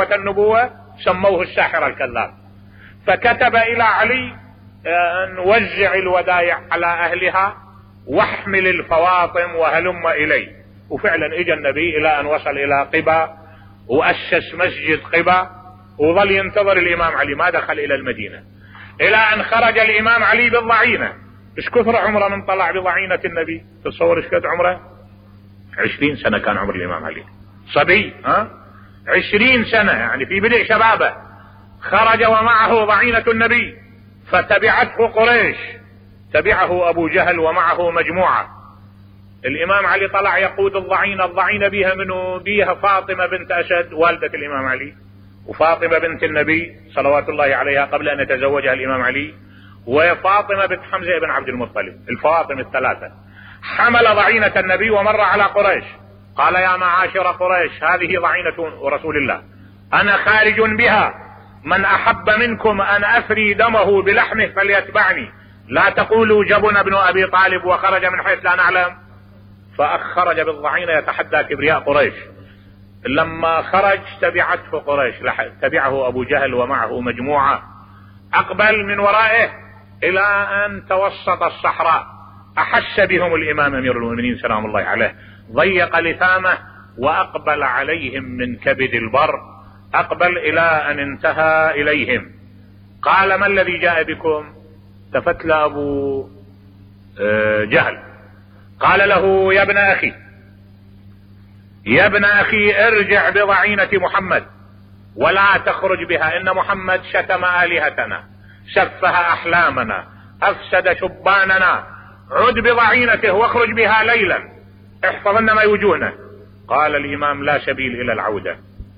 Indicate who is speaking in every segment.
Speaker 1: دعوة النبوة سموه الساحر الكذاب. فكتب إلى علي أن وزع الودائع على أهلها واحمل الفواطم وهلم إلي. وفعلا اجى النبي إلى أن وصل إلى قباء وأسس مسجد قباء وظل ينتظر الإمام علي، ما دخل إلى المدينة إلى أن خرج الإمام علي بالضعينة. ايش كثر عمره من طلع بضعينة النبي؟ تصور ايش قد عمره؟ 20 سنة كان عمر الإمام علي، صبي 20 سنة يعني في بدء شبابه. خرج ومعه ضعينة النبي فتبعته قريش، تبعه أبو جهل ومعه مجموعة. الإمام علي طلع يقود الضعينة بها منه؟ بها فاطمة بنت أسد والدة الإمام علي، وفاطمة بنت النبي صلوات الله عليها قبل أن يتزوجها الإمام علي، وفاطمة بنت حمزة بن عبد المطلب، الفواطم الثلاثة. حمل ضعينة النبي ومر على قريش، قال يا معاشر قريش هذه ضعينة رسول الله أنا خارج بها، من أحب منكم أن أفري دمه بلحمه فليتبعني، لا تقولوا جبن ابن أبي طالب وخرج من حيث لا نعلم. فخرج بالضعينة يتحدى كبرياء قريش. لما خرج تبعته قريش، تبعه أبو جهل ومعه مجموعة. أقبل من ورائه إلى أن توسط الصحراء، أحس بهم الإمام أمير المؤمنين سلام الله عليه، ضيق لثامه وأقبل عليهم من كبد البر، أقبل إلى أن انتهى إليهم. قال ما الذي جاء بكم؟ تفتل أبو جهل قال له يا ابن أخي ارجع بضعينة محمد ولا تخرج بها، إن محمد شتم آلهتنا، سفه أحلامنا، أفسد شباننا، عد بضعينته واخرج بها ليلا احفظن ما يوجوهنا. قال الإمام لا سبيل إلى العودة.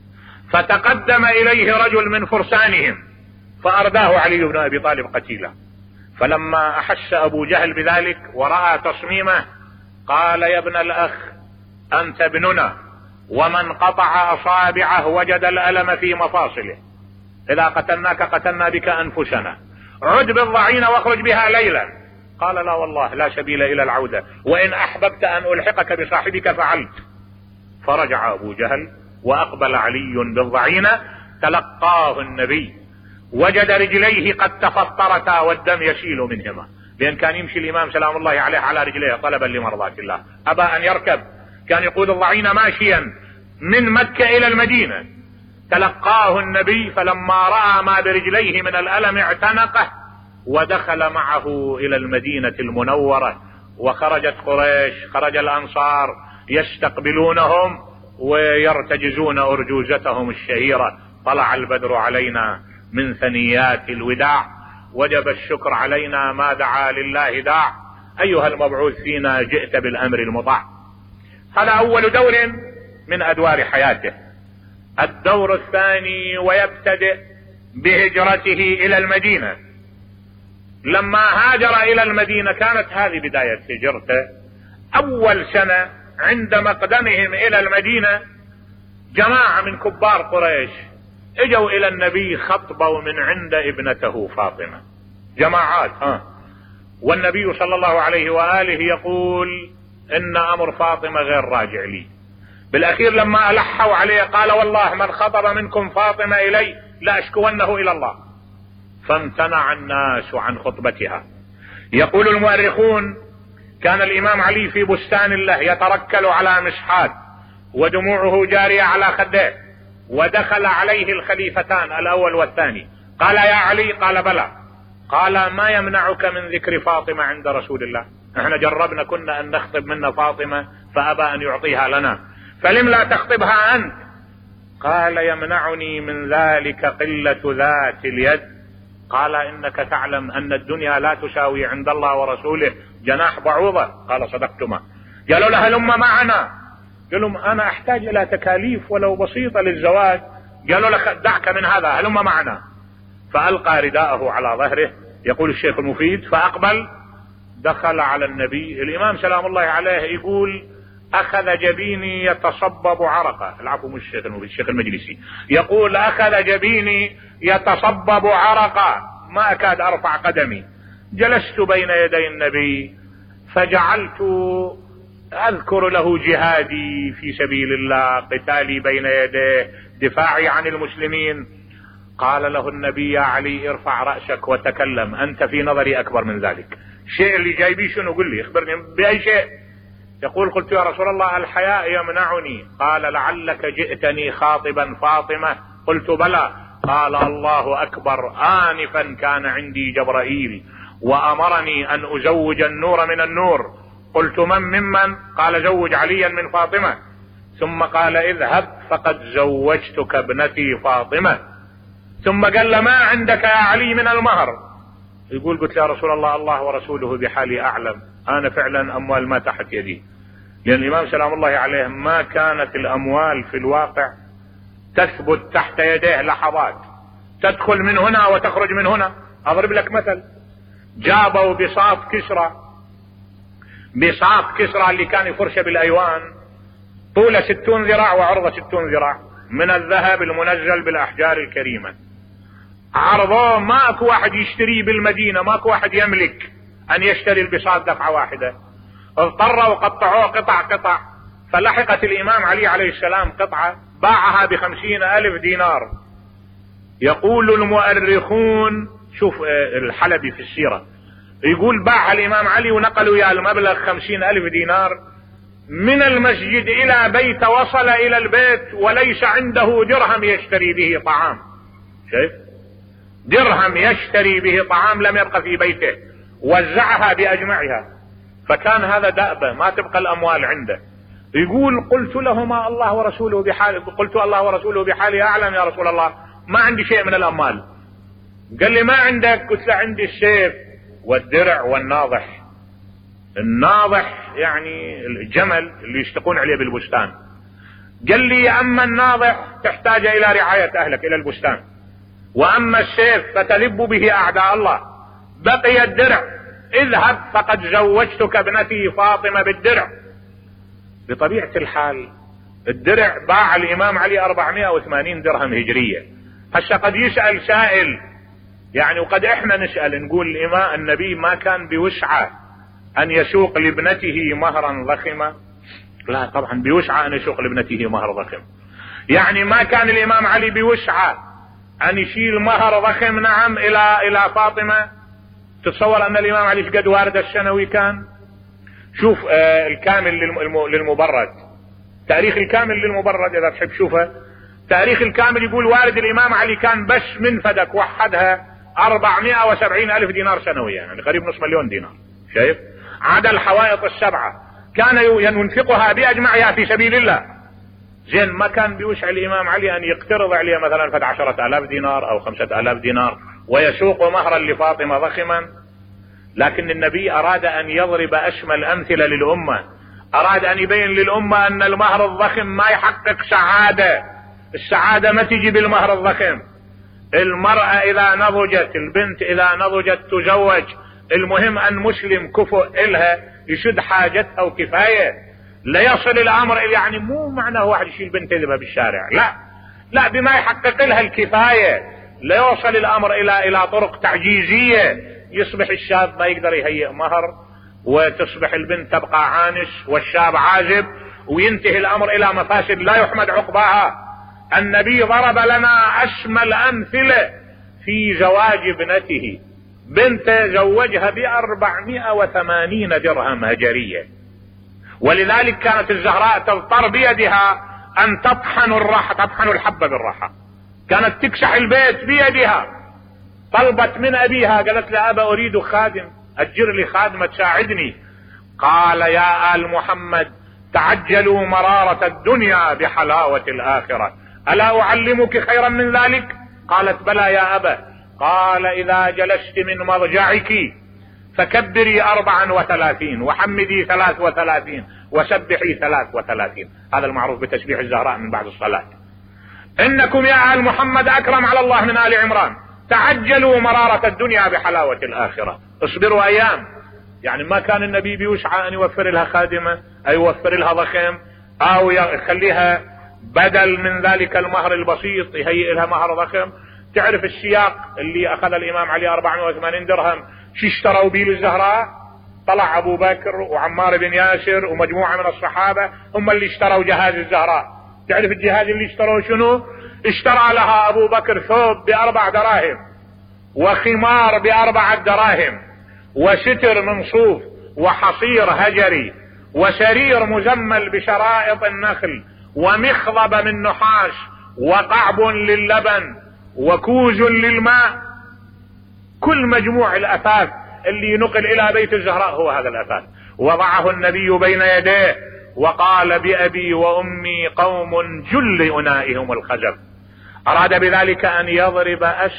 Speaker 1: فتقدم إليه رجل من فرسانهم فأرداه علي بن أبي طالب قتيلا. فلما أحس أبو جهل بذلك ورأى تصميمه قال يا ابن الأخ أنت ابننا، ومن قطع أصابعه وجد الألم في مفاصله، إذا قتلناك قتلنا بك أنفسنا، عد بالضعينة واخرج بها ليلا. قال لا والله لا سبيل إلى العودة، وإن أحببت أن ألحقك بصاحبك فعلت. فرجع أبو جهل وأقبل علي بالضعينة، تلقاه النبي، وجد رجليه قد تفطرتا والدم يسيل منهما، لأن كان يمشي الإمام سلام الله عليه على رجليه طلبا لمرضات الله، أبى أن يركب، كان يقود الضعينة ماشيا من مكة إلى المدينة. تلقاه النبي، فلما رأى ما برجليه من الألم اعتنقه ودخل معه إلى المدينة المنورة. وخرجت قريش، خرج الأنصار يستقبلونهم ويرتجزون أرجوزتهم الشهيرة: طلع البدر علينا من ثنيات الوداع، وجب الشكر علينا ما دعا لله داع، أيها المبعوث فينا جئت بالأمر المطاع. هذا أول دور من أدوار حياته. الدور الثاني ويبتدئ بهجرته إلى المدينة. لما هاجر إلى المدينة كانت هذه بداية هجرته. أول سنة عند مقدمهم إلى المدينة جماعة من كبار قريش اجوا إلى النبي، خطبوا من عند ابنته فاطمة، جماعات والنبي صلى الله عليه وآله يقول إن أمر فاطمة غير راجع لي. بالأخير لما ألحوا عليه قال والله من خطب منكم فاطمة إلي لأشكونه إلى الله. فامتنع الناس عن خطبتها. يقول المؤرخون كان الإمام علي في بستان له يتركل على مسحات ودموعه جارية على خديه، ودخل عليه الخليفتان الأول والثاني. قال يا علي؟ قال بلى. قال ما يمنعك من ذكر فاطمة عند رسول الله؟ احنا جربنا كنا أن نخطب منا فاطمة فأبى أن يعطيها لنا، فلم لا تخطبها أنت؟ قال يمنعني من ذلك قلة ذات اليد. قال إنك تعلم أن الدنيا لا تساوي عند الله ورسوله جناح بعوضة. قال صدقتما. قالوا له هلم معنا. قال لهم أنا أحتاج إلى تكاليف ولو بسيطة للزواج. قالوا له دعك من هذا، هلم معنا. فألقى رداءه على ظهره. يقول الشيخ المفيد فأقبل دخل على النبي. الإمام سلام الله عليه يقول أخذ جبيني يتصبب عرقا. العفو مش الشيخ المفيد، الشيخ المجلسي يقول أخذ جبيني يتصبب عرقا ما أكاد أرفع قدمي. جلست بين يدي النبي فجعلت أذكر له جهادي في سبيل الله، قتالي بين يديه، دفاعي عن المسلمين. قال له النبي يا علي ارفع رأسك وتكلم، أنت في نظري أكبر من ذلك. الشيء اللي جايبيه شنو؟ قل لي، اخبرني بأي شيء. يقول قلت يا رسول الله الحياء يمنعني. قال لعلك جئتني خاطبا فاطمة؟ قلت بلى. قال الله أكبر، آنفا كان عندي جبرائيل وأمرني أن أزوج النور من النور. قلت ممن؟ قال زوج عليا من فاطمة. ثم قال اذهب فقد زوجتك ابنتي فاطمة. ثم قال ما عندك يا علي من المهر؟ يقول قلت يا رسول الله الله ورسوله بحالي أعلم، أنا فعلا أموال ما تحت يدي. لأن الإمام سلام الله عليه ما كانت الأموال في الواقع تثبت تحت يديه لحظات، تدخل من هنا وتخرج من هنا. أضرب لك مثل، جابوا بساط كسرى اللي كان يفرشه بالأيوان، طوله 60 ذراع وعرضه 60 ذراع من الذهب المنزل بالأحجار الكريمة. عرضوه، ماكو واحد يشتريه بالمدينة، ماكو واحد يملك أن يشتري البساط دفعة واحدة. اضطروا وقطعوه قطع. فلحقت الإمام علي عليه السلام قطعة باعها ب50,000 دينار. يقول المؤرخون، شوف الحلبي في السيرة يقول باعها الإمام علي ونقلوا يا المبلغ 50,000 دينار من المسجد إلى بيت، وصل إلى البيت وليس عنده درهم يشتري به طعام. شايف؟ درهم يشتري به طعام لم يبقى في بيته، وزعها بأجمعها. فكان هذا دأبة، ما تبقى الأموال عنده. يقول قلت لهما الله ورسوله بحالي، قلت الله ورسوله بحالي أعلم يا رسول الله، ما عندي شيء من الأموال. قال لي ما عندك؟ قلت له عندي السيف والدرع والناضح. الناضح يعني الجمل اللي يشتقون عليه بالبستان. قال لي أما الناضح تحتاج إلى رعاية أهلك إلى البستان، وأما السيف فتلب به أعداء الله. بقي الدرع، اذهب فقد زوجتك ابنتي فاطمة بالدرع. بطبيعة الحال الدرع باع الإمام علي 480 درهم هجرية. هسه قد يسأل سائل يعني، وقد احنا نسأل نقول الإمام النبي ما كان بوسعه أن يسوق لابنته مهرا ضخما؟ لا طبعا بوسعه أن يسوق لابنته مهر ضخم. يعني ما كان الإمام علي بوسعه أن يشيل مهر ضخم نعم إلى فاطمة. تتصور أن الإمام علي قد وارد السنوي كان؟ شوف الكامل للمبرد، تاريخ الكامل للمبرد إذا تحب شوفه. تاريخ الكامل يقول وارد الإمام علي كان بس من فدك وحدها 470,000 دينار سنويا، يعني قريب نصف مليون دينار. شايف؟ عدا الحوائط السبعة كان ينفقها بأجمعها في سبيل الله. زين ما كان بيوسع الإمام علي أن يقترض عليه مثلا فد 10,000 دينار أو 5,000 دينار ويسوق مهرا لفاطمة ضخما. لكن النبي أراد أن يضرب أشمل الأمثلة للأمة، أراد أن يبين للأمة أن المهر الضخم ما يحقق سعادة. السعادة ما تجي بالمهر الضخم. المرأة إذا نضجت، البنت إذا نضجت تزوج، المهم أن مسلم كفؤ إلها يشد حاجتها وكفاية. لا يصل الأمر يعني مو معناه واحد يشيل بنت يذبها بالشارع، لا بما يحقق لها الكفاية. لا يوصل الأمر إلى طرق تعجيزية، يصبح الشاب ما يقدر يهيئ مهر، وتصبح البنت تبقى عانس والشاب عازب، وينتهي الأمر إلى مفاسد لا يحمد عقباها. النبي ضرب لنا أشمل أمثلة في زواج ابنته. بنت زوجها ب480 درهم هجرية، ولذلك كانت الزهراء تضطر بيدها أن تطحن الحبة بالراحة. كانت تكسح البيت بيدها. طلبت من أبيها، قالت له أبا أريد خادم، أجر لي خادمة تساعدني. قال يا آل محمد تعجلوا مرارة الدنيا بحلاوة الآخرة، ألا أعلمك خيرا من ذلك؟ قالت بلى يا أبا. قال إذا جلست من مضجعك فكبري 34 وحمدي 33 وسبحي 33. هذا المعروف بتسبيح الزهراء من بعد الصلاة. إنكم يا آل محمد أكرم على الله من آل عمران، تعجلوا مرارة الدنيا بحلاوة الآخرة، اصبروا أيام. يعني ما كان النبي بيوسع أن يوفر لها خادمة أو يوفر لها ضخم أو يخليها بدل من ذلك المهر البسيط يهيئ لها مهر ضخم. تعرف السياق اللي أخذ الإمام علي 480 درهم شو اشتروا به للزهراء؟ طلع أبو بكر وعمار بن ياسر ومجموعة من الصحابة هم اللي اشتروا جهاز الزهراء. تعرف الجهاز اللي اشتروه شنو؟ اشترى لها ابو بكر ثوب ب4 دراهم، وخمار ب4 دراهم، وستر من صوف، وحصير هجري، وسرير مزمل بشرائط النخل، ومخضب من نحاس، وقعب للبن، وكوز للماء. كل مجموع الأثاث اللي نقل إلى بيت الزهراء هو هذا الأثاث. وضعه النبي بين يديه وقال: بأبي وأمي قوم جل أنائهم الخزف. أراد بذلك أن يضرب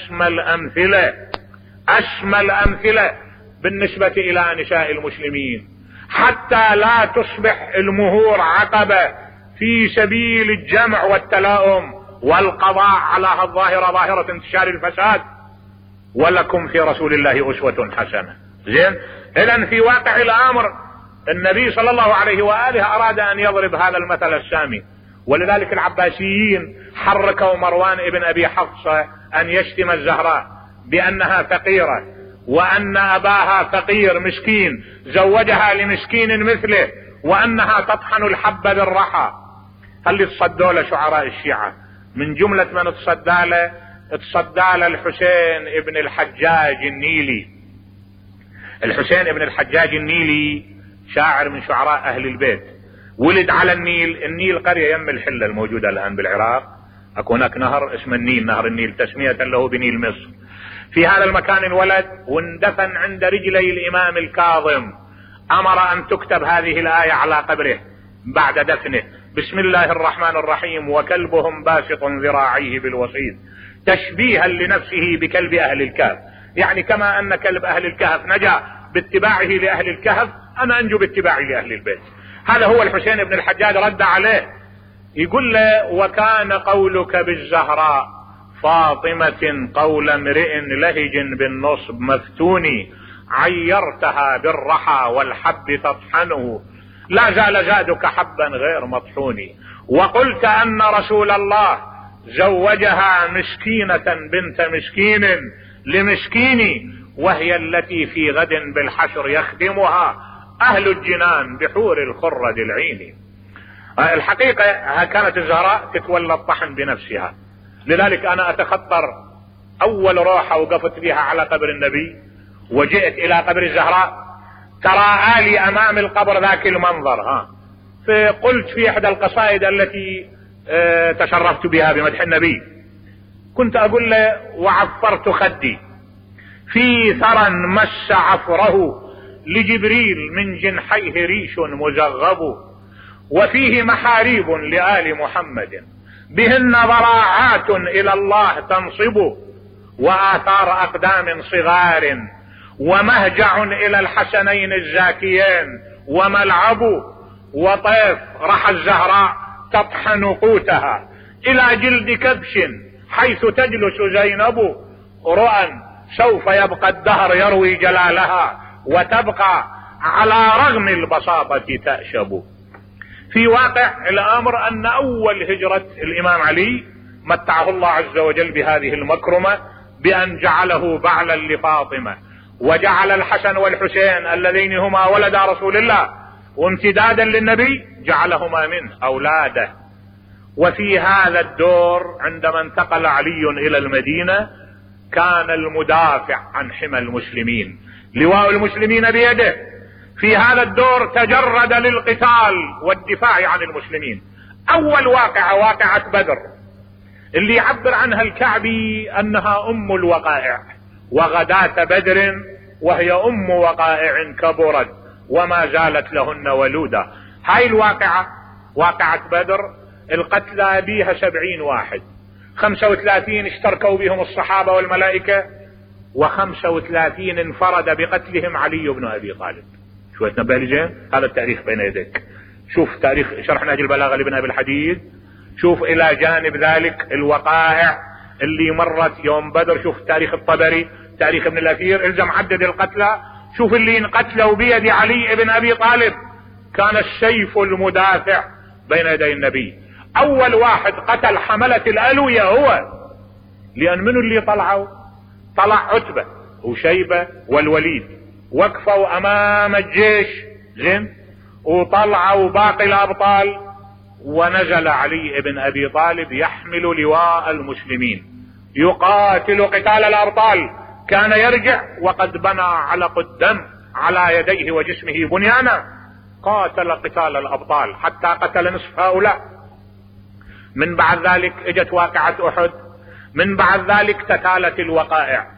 Speaker 1: أشمل أمثلة بالنسبة إلى نساء المسلمين، حتى لا تصبح المهور عقبة في سبيل الجمع والتلاؤم والقضاء على الظاهرة، ظاهرة انتشار الفساد. ولكم في رسول الله أسوة حسنة. زين، إذن في واقع الأمر النبي صلى الله عليه وآله أراد أن يضرب هذا المثل السامي، ولذلك العباسيين حركوا مروان ابن أبي حفصة أن يشتم الزهراء بأنها فقيرة، وأن أباها فقير مسكين زوجها لمسكين مثله، وأنها تطحن الحب بالرحى. اللي تصدوا له شعراء الشيعة، من جملة من تصدى له الحسين ابن الحجاج النيلي. الحسين ابن الحجاج النيلي شاعر من شعراء أهل البيت، ولد على النيل قرية يم الحلة الموجودة الآن بالعراق. أكو هناك نهر اسمه النيل، نهر النيل تسمية له بنيل مصر. في هذا المكان انولد واندفن عند رجلي الإمام الكاظم. أمر أن تكتب هذه الآية على قبره بعد دفنه: بسم الله الرحمن الرحيم وكلبهم باسط ذراعيه بالوصيد، تشبيها لنفسه بكلب أهل الكهف. يعني كما أن كلب أهل الكهف نجا باتباعه لأهل الكهف، أنا أنجو باتباعي لأهل البيت. هذا هو الحسين بن الحجاج. رد عليه يقول له: وكان قولك بالزهراء فاطمة قول امرئ لهج بالنصب مفتوني، عيرتها بالرحى والحب تطحنه، لا زال زادك حبا غير مطحون. وقلت أن رسول الله زوجها مسكينة بنت مسكين لمسكين، وهي التي في غد بالحشر يخدمها أهل الجنان بحور الخرد العين. الحقيقة كانت الزهراء تتولى الطحن بنفسها. لذلك أنا أتخطر أول روحة وقفت بها على قبر النبي وجئت إلى قبر الزهراء، تراءى لي أمام القبر ذاك المنظر. فقلت في إحدى القصائد التي تشرفت بها بمدح النبي، كنت أقول له: وعفرت خدي في ثرى مس عفره، لجبريل من جنحيه ريش مزغب، وفيه محاريب لآل محمد بهن ضراعات إلى الله تنصب، وآثار أقدام صغار، ومهجع إلى الحسنين الزاكيين، وملعب، وطيف رحى الزهراء تطحن قوتها إلى جلد كبش حيث تجلس زينب، رؤى سوف يبقى الدهر يروي جلالها، وتبقى على رغم البساطة تأشب. في واقع الأمر أن أول هجرة الإمام علي متعه الله عز وجل بهذه المكرمة بأن جعله بعلا لفاطمة، وجعل الحسن والحسين اللذين هما ولدا رسول الله وامتدادا للنبي جعلهما منه أولاده. وفي هذا الدور عندما انتقل علي إلى المدينة كان المدافع عن حمى المسلمين، لواء المسلمين بيده. في هذا الدور تجرد للقتال والدفاع عن المسلمين. أول واقعة بدر اللي يعبر عنها الكعبي أنها أم الوقائع، وغداة بدر وهي أم وقائع كبرت وما زالت لهن ولودا. هاي الواقعة واقعة بدر القتلى بيها 70 واحد، 35 اشتركوا بهم الصحابة والملائكة، و35 انفرد بقتلهم علي بن أبي طالب. شو تنبه لي زين؟ هذا التاريخ بين يديك. شوف تاريخ شرح نهج البلاغة لابن أبي الحديد، شوف إلى جانب ذلك الوقائع اللي مرت يوم بدر، شوف تاريخ الطبري، تاريخ ابن الأثير، الزم عدد القتلى، شوف اللي انقتلوا بيد علي بن أبي طالب. كان السيف المدافع بين يدي النبي. أول واحد قتل حملة الألوية هو، لأن منو اللي طلعوا؟ طلع عتبة وشيبة والوليد، وقفوا أمام الجيش زين، وطلعوا باقي الأبطال ونزل علي بن ابي طالب يحمل لواء المسلمين يقاتل قتال الابطال. كان يرجع وقد بنى علق الدم على يديه وجسمه بنيانا. قاتل قتال الابطال حتى قتل نصف هؤلاء. من بعد ذلك اجت واقعة احد. من بعد ذلك تتالت الوقائع.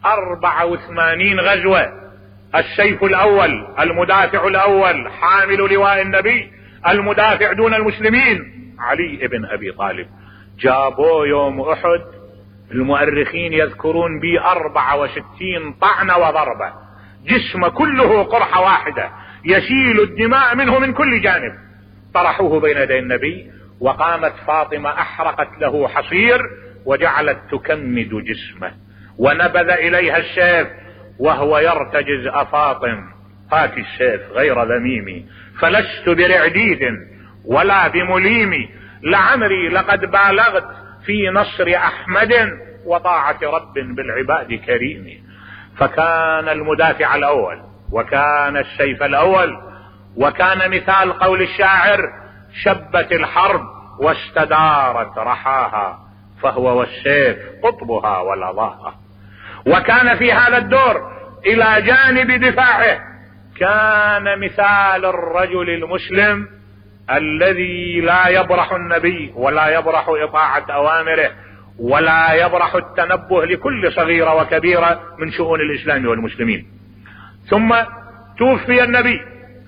Speaker 1: 84 غزوة. السيف الاول، المدافع الاول، حامل لواء النبي، المدافع دون المسلمين، علي بن ابي طالب. جابوه يوم احد المؤرخين يذكرون به 64 طعنة وضربة، جسمه كله قرحة واحدة يسيل الدماء منه من كل جانب. طرحوه بين يدي النبي، وقامت فاطمة احرقت له حصير وجعلت تكمد جسمه، ونبذ اليها السيف وهو يرتجز: افاطم هات السيف غير ذميمي، فلست برعديد ولا بمليم، لعمري لقد بالغت في نصر احمد وطاعة رب بالعباد كريم. فكان المدافع الاول، وكان السيف الاول، وكان مثال قول الشاعر: شبت الحرب واستدارت رحاها، فهو والسيف قطبها ولظاها. وكان في هذا الدور الى جانب دفاعه كان مثال الرجل المسلم الذي لا يبرح النبي ولا يبرح اطاعة اوامره ولا يبرح التنبه لكل صغيرة وكبيرة من شؤون الاسلام والمسلمين. ثم توفي النبي،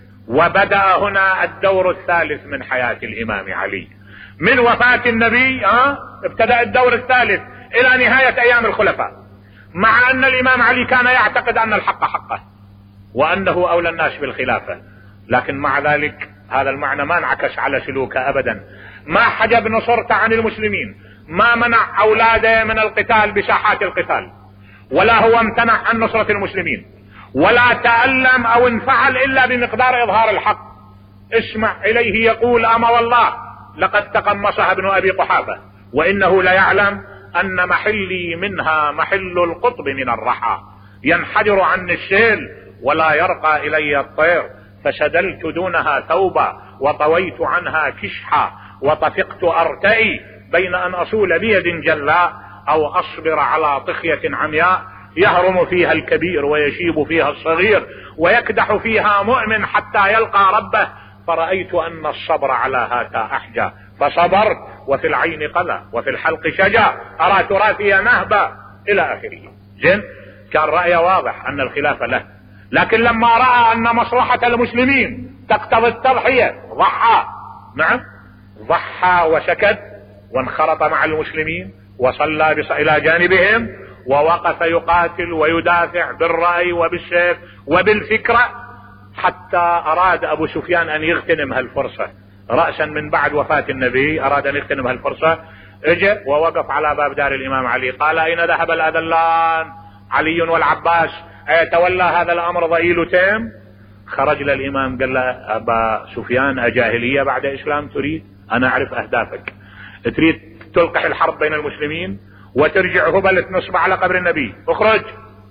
Speaker 1: وبدأ هنا الدور الثالث من حياة الامام علي. من وفاة النبي ابتدأ الدور الثالث الى نهاية ايام الخلفاء، مع ان الامام علي كان يعتقد ان الحق حقه وانه اولى الناس بالخلافة، لكن مع ذلك هذا المعنى ما انعكس على سلوكه ابدا. ما حجب نصرته عن المسلمين، ما منع اولاده من القتال بساحات القتال، ولا هو امتنع عن نصرة المسلمين، ولا تألم او انفعل الا بمقدار اظهار الحق. اسمع اليه يقول: اما والله لقد تقمصها ابن ابي قحافة، وانه ليعلم ان محلي منها محل القطب من الرحى، ينحدر عني السيل ولا يرقى الي الطير، فشدلت دونها ثوبا وطويت عنها كشحا، وطفقت ارتئي بين ان اصول بيد جلاء او اصبر على طخية عمياء، يهرم فيها الكبير ويشيب فيها الصغير، ويكدح فيها مؤمن حتى يلقى ربه، فرأيت ان الصبر على هاتا احجى، فصبرت، وفي العين قلى وفي الحلق شجا، ارى تراثي نهبا الى اخره. زين، كان رأيه واضح ان الخلافة له، لكن لما رأى ان مصلحة المسلمين تقتضي التضحية ضحى. نعم، ضحى وسكت وانخرط مع المسلمين وصلى الى جانبهم، ووقف يقاتل ويدافع بالرأي وبالسيف وبالفكرة، حتى اراد ابو سفيان ان يغتنم هالفرصة رأسا من بعد وفاة النبي، اراد ان يغتنم هالفرصة. اجى ووقف على باب دار الامام علي، قال: اين ذهب الاذلان علي والعباس؟ ايتولى هذا الامر ضئيل تيم؟ خرج للامام قال له: ابا سفيان، اجاهلية بعد اسلام تريد؟ انا اعرف اهدافك، تريد تلقح الحرب بين المسلمين وترجع هبل تنصب على قبر النبي، اخرج.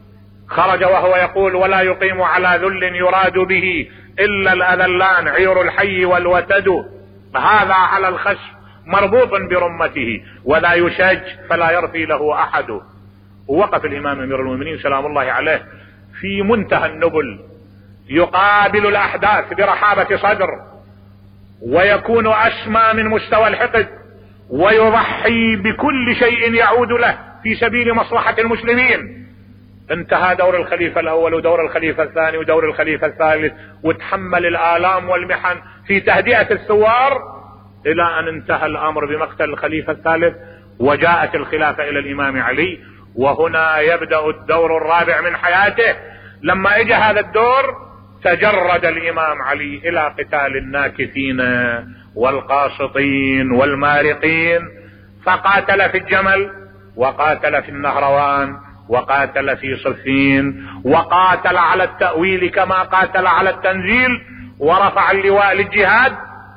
Speaker 1: خرج وهو يقول: ولا يقيم على ذل يراد به الا الاذلان عير الحي والوتد، هذا على الخشب مربوط برمته ولا يشج فلا يرثي له احد. ووقف الامام امير المؤمنين سلام الله عليه في منتهى النبل، يقابل الاحداث برحابة صدر، ويكون اسمى من مستوى الحقد، ويضحي بكل شيء يعود له في سبيل مصلحة المسلمين. انتهى دور الخليفة الاول ودور الخليفة الثاني ودور الخليفة الثالث، وتحمل الآلام والمحن في تهدئة الثوار، الى ان انتهى الامر بمقتل الخليفة الثالث، وجاءت الخلافة الى الامام علي. وهنا يبدأ الدور الرابع من حياته. لما اجى هذا الدور تجرد الامام علي الى قتال الناكثين والقاسطين والمارقين، فقاتل في الجمل، وقاتل في النهروان، وقاتل في صفين، وقاتل على التأويل كما قاتل على التنزيل، ورفع اللواء للجهاد،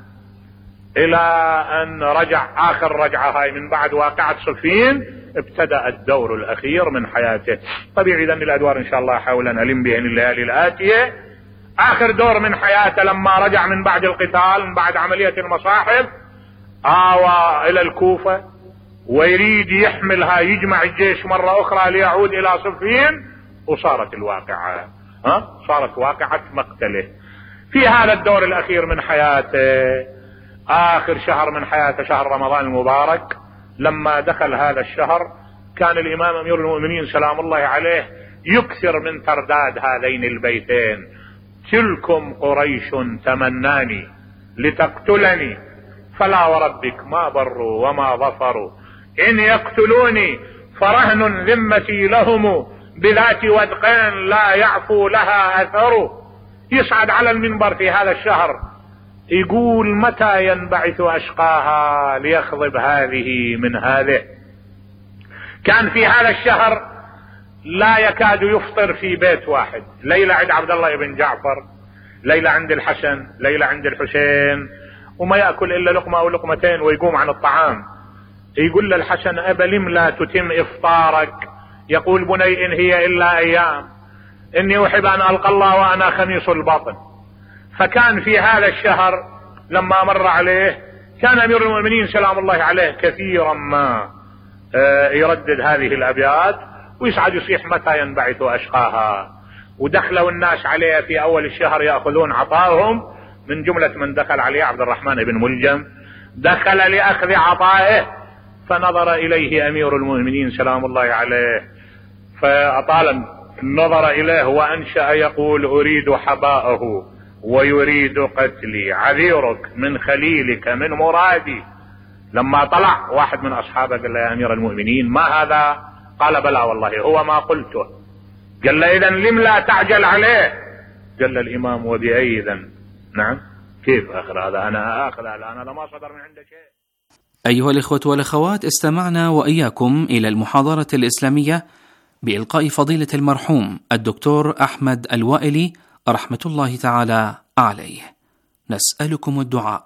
Speaker 1: الى ان رجع اخر رجعة هاي من بعد واقعة صفين. ابتدأ الدور الاخير من حياته. طبيعي اذا الادوار ان شاء الله احاول ان الم بهن الليالي الاتية. اخر دور من حياته لما رجع من بعد القتال، من بعد عملية المصاحف، آوى إلى الكوفة ويريد يحملها، يجمع الجيش مرة أخرى ليعود إلى صفين، وصارت الواقعة صارت واقعة مقتله. في هذا الدور الأخير من حياته، آخر شهر من حياته شهر رمضان المبارك، لما دخل هذا الشهر كان الإمام أمير المؤمنين سلام الله عليه يكثر من ترداد هذين البيتين: تلكم قريش تمناني لتقتلني، فلا وربك ما بروا وما ظفروا، إن يقتلوني فرهن ذمتي لهم، بذات ودقين لا يعفو لها أثر. يصعد على المنبر في هذا الشهر يقول: متى ينبعث أشقاها ليخضب هذه من هذه. كان في هذا الشهر لا يكاد يفطر في بيت واحد، ليلة عند عبد الله بن جعفر، ليلة عند الحسن، ليلة عند الحسين، وما يأكل إلا لقمة أو لقمتين ويقوم عن الطعام. يقول للحسن: أبلم لا تتم إفطارك؟ يقول: بني إن هي إلا أيام، إني أحب أن ألقى الله وأنا خميس البطن. فكان في هذا الشهر لما مر عليه كان أمير المؤمنين سلام الله عليه كثيرا ما يردد هذه الأبيات ويسعد يصيح: متى ينبعث أشقاها. ودخلوا الناس عليه في أول الشهر يأخذون عطاهم، من جملة من دخل عليه عبد الرحمن بن ملجم، دخل لأخذ عطائه، فنظر إليه أمير المؤمنين سلام الله عليه فأطال النظر إليه وأنشأ يقول: أريد حباءه ويريد قتلي، عذيرك من خليلك من مرادي. لما طلع واحد من أصحابه قال له: يا أمير المؤمنين ما هذا؟ قال: بلى والله هو ما قلته. قال له: إذن لم لا تعجل عليه؟ قال له الإمام: وبأي إذن؟ نعم، كيف أخذ هذا؟ أنا أخذ هذا، أنا لما صدر من عنده شيء.
Speaker 2: أيها الإخوة والأخوات، استمعنا وإياكم إلى المحاضرة الإسلامية بإلقاء فضيلة المرحوم الدكتور أحمد الوائلي رحمة الله تعالى عليه. نسألكم الدعاء.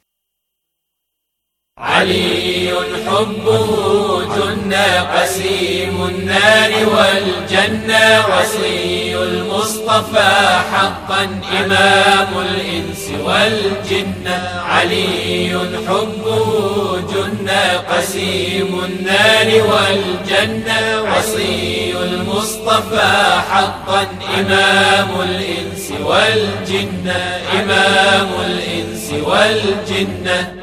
Speaker 3: علي حبه جنة قسيم النار والجنة، وصي المصطفى حقا إمام الإنس والجنة. علي حبه جنة قسيم النار والجنة، وصي المصطفى حقا إمام الإنس والجنة، إمام الإنس والجنة.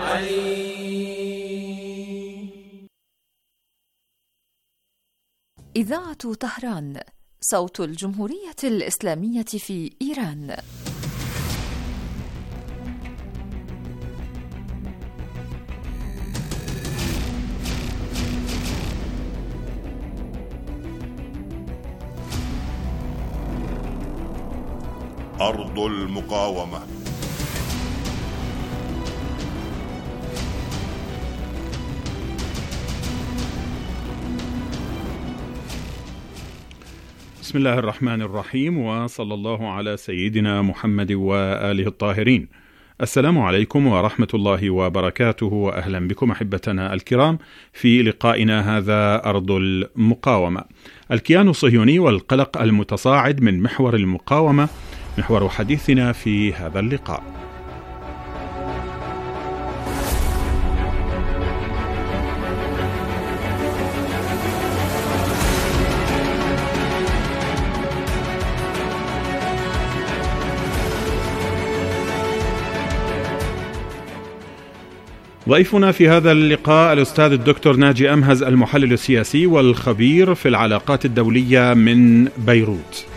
Speaker 4: إذاعة طهران، صوت الجمهورية الإسلامية في إيران.
Speaker 5: أرض المقاومة.
Speaker 6: بسم الله الرحمن الرحيم، وصلى الله على سيدنا محمد وآله الطاهرين. السلام عليكم ورحمة الله وبركاته، وأهلا بكم أحبتنا الكرام في لقائنا هذا أرض المقاومة. الكيان الصهيوني والقلق المتصاعد من محور المقاومة محور حديثنا في هذا اللقاء. ضيفنا في هذا اللقاء الأستاذ الدكتور ناجي أمهز، المحلل السياسي والخبير في العلاقات الدولية من بيروت.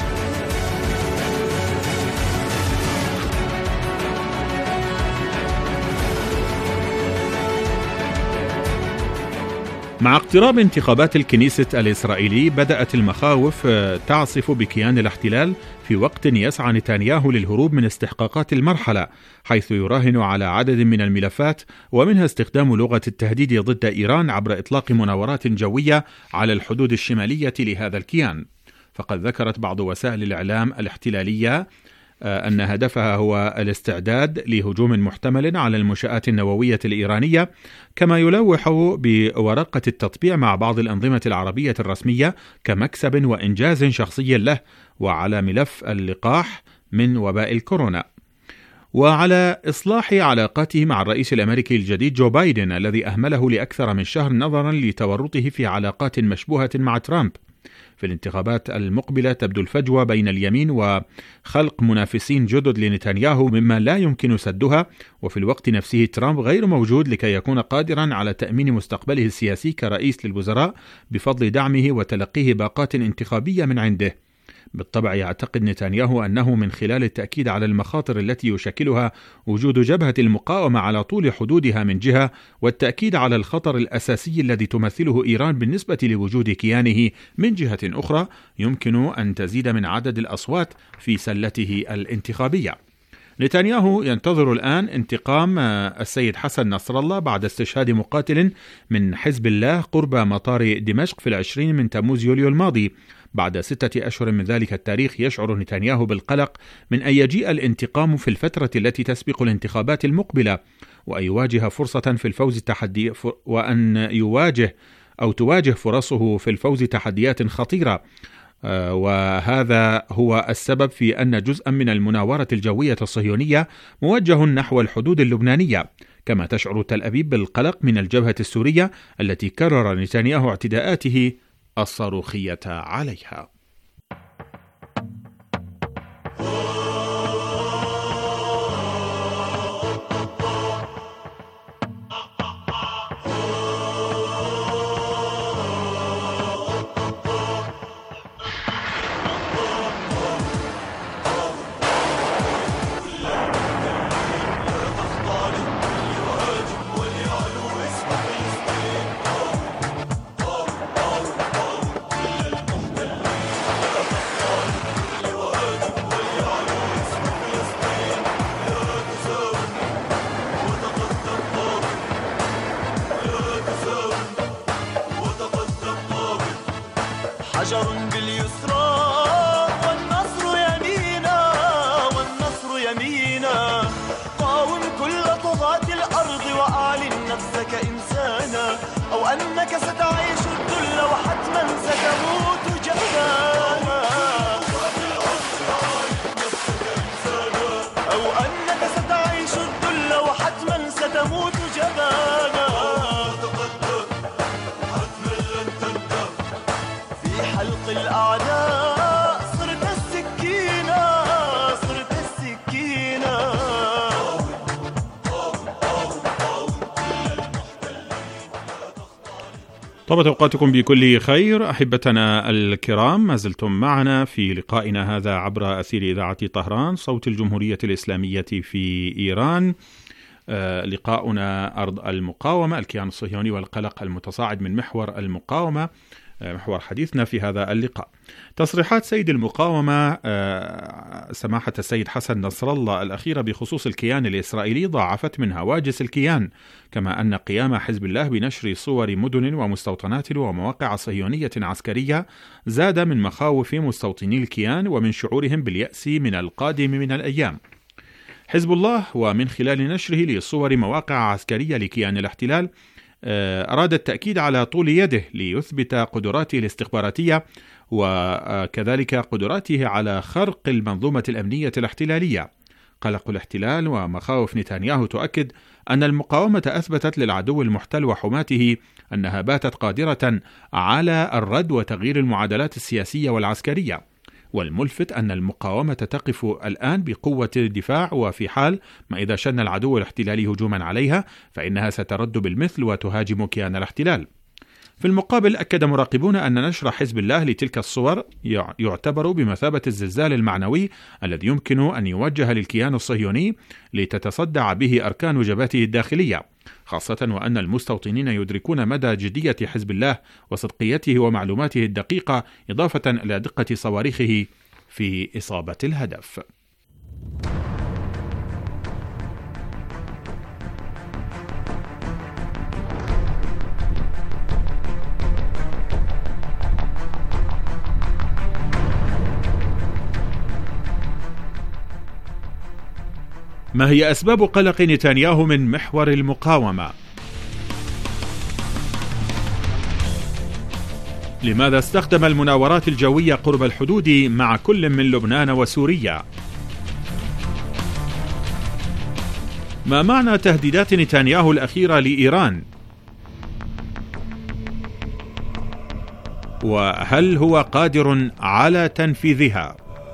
Speaker 6: مع اقتراب انتخابات الكنيسة الإسرائيلي بدأت المخاوف تعصف بكيان الاحتلال في وقت يسعى نتنياهو للهروب من استحقاقات المرحلة، حيث يراهن على عدد من الملفات ومنها استخدام لغة التهديد ضد إيران عبر إطلاق مناورات جوية على الحدود الشمالية لهذا الكيان. فقد ذكرت بعض وسائل الإعلام الاحتلالية أن هدفها هو الاستعداد لهجوم محتمل على المنشآت النووية الإيرانية، كما يلوح بورقة التطبيع مع بعض الأنظمة العربية الرسمية كمكسب وإنجاز شخصي له، وعلى ملف اللقاح من وباء الكورونا. وعلى إصلاح علاقاته مع الرئيس الأمريكي الجديد جو بايدن الذي أهمله لأكثر من شهر نظرا لتورطه في علاقات مشبوهة مع ترامب. في الانتخابات المقبلة تبدو الفجوة بين اليمين وخلق منافسين جدد لنتنياهو مما لا يمكن سدها، وفي الوقت نفسه ترامب غير موجود لكي يكون قادرا على تأمين مستقبله السياسي كرئيس للوزراء بفضل دعمه وتلقيه باقات انتخابية من عنده. بالطبع يعتقد نتنياهو أنه من خلال التأكيد على المخاطر التي يشكلها وجود جبهة المقاومة على طول حدودها من جهة، والتأكيد على الخطر الأساسي الذي تمثله إيران بالنسبة لوجود كيانه من جهة أخرى، يمكن أن تزيد من عدد الأصوات في سلته الانتخابية. نتنياهو ينتظر الآن انتقام السيد حسن نصر الله بعد استشهاد مقاتل من حزب الله قرب مطار دمشق في 20 من تموز يوليو الماضي. بعد 6 أشهر من ذلك التاريخ يشعر نتنياهو بالقلق من أن يجيء الانتقام في الفترة التي تسبق الانتخابات المقبلة، وأن يواجه فرصة في الفوز تواجه فرصه في الفوز تحديات خطيرة. وهذا هو السبب في أن جزءا من المناورة الجوية الصهيونية موجه نحو الحدود اللبنانية، كما تشعر تل أبيب بالقلق من الجبهة السورية التي كرر نتنياهو اعتداءاته الصاروخية عليها.
Speaker 7: حجر باليسرى والنصر يمينا، والنصر يمينا. قاوم كل طغاة الأرض وأعلن نفسك إنسانا، أو أنك ستعيش الذل وحتما ستموت جبانا، أو أنك ستعيش الذل وحتما ستموت جبانا. الأعداء صرت السكينة، صرت السكينة.
Speaker 6: طابت أوقاتكم بكل خير أحبتنا الكرام، ما زلتم معنا في لقائنا هذا عبر أثير إذاعة طهران صوت الجمهورية الإسلامية في إيران. لقاؤنا أرض المقاومة، الكيان الصهيوني والقلق المتصاعد من محور المقاومة، محور حديثنا في هذا اللقاء. تصريحات سيد المقاومة سماحة السيد حسن نصر الله الأخيرة بخصوص الكيان الإسرائيلي ضاعفت من هواجس الكيان، كما أن قيام حزب الله بنشر صور مدن ومستوطنات ومواقع صهيونية عسكرية زاد من مخاوف مستوطني الكيان ومن شعورهم باليأس من القادم من الأيام. حزب الله ومن خلال نشره لصور مواقع عسكرية لكيان الاحتلال أراد التأكيد على طول يده ليثبت قدراته الاستخباراتية وكذلك قدراته على خرق المنظومة الأمنية الاحتلالية. قلق الاحتلال ومخاوف نتنياهو تؤكد أن المقاومة أثبتت للعدو المحتل وحماته أنها باتت قادرة على الرد وتغيير المعادلات السياسية والعسكرية، والملفت أن المقاومة تقف الآن بقوة الدفاع، وفي حال ما إذا شن العدو الاحتلالي هجوما عليها فإنها سترد بالمثل وتهاجم كيان الاحتلال. في المقابل أكد مراقبون أن نشر حزب الله لتلك الصور يعتبر بمثابة الزلزال المعنوي الذي يمكن أن يوجه للكيان الصهيوني لتتصدع به أركان جبهته الداخلية، خاصة وأن المستوطنين يدركون مدى جدية حزب الله وصدقيته ومعلوماته الدقيقة، إضافة إلى دقة صواريخه في إصابة الهدف. ما هي أسباب قلق نتنياهو من محور المقاومة؟ لماذا استخدم المناورات الجوية قرب الحدود مع كل من لبنان وسوريا؟ ما معنى تهديدات نتنياهو الأخيرة لإيران؟ وهل هو قادر على تنفيذها؟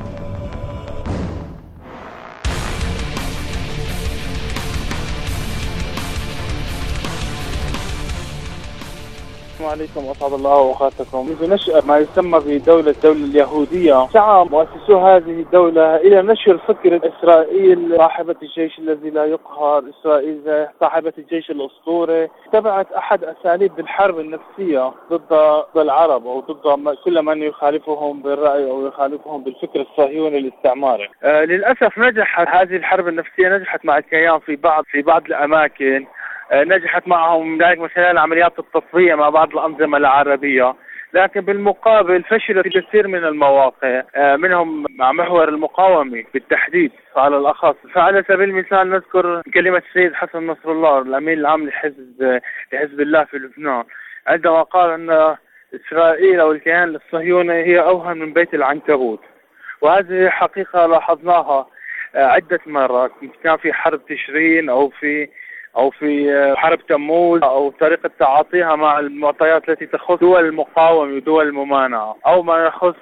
Speaker 8: السلام عليكم، أسعد الله أوقاتكم. منذ نشأة ما يسمى بالدولة اليهودية، سعى مؤسسو هذه الدولة إلى نشر فكرة إسرائيل صاحبة الجيش الذي لا يقهر، إسرائيل صاحبة الجيش الأسطوري. اتبعت أحد أساليب الحرب النفسية ضد العرب أو ضد كل من يخالفهم بالرأي أو يخالفهم بالفكر الصهيوني الاستعماري. للأسف نجحت هذه الحرب النفسية، نجحت مع الكيان في بعض الأماكن، نجحت معهم ذلك من خلال عمليات التصفية مع بعض الأنظمة العربية، لكن بالمقابل فشلت في كثير من المواقع، منهم مع محور المقاومة بالتحديد على الأخص. فعلى سبيل المثال نذكر كلمة السيد حسن نصر الله الأمين العام لحزب الله في لبنان، عندما قال أن إسرائيل أو الكيان الصهيوني هي أوهن من بيت العنكبوت. وهذه حقيقة لاحظناها عدة مرات، كان في حرب تشرين أو في حرب تموز، أو طريقة تعاطيها مع المعطيات التي تخص دول المقاومة ودول الممانعة، أو ما يخص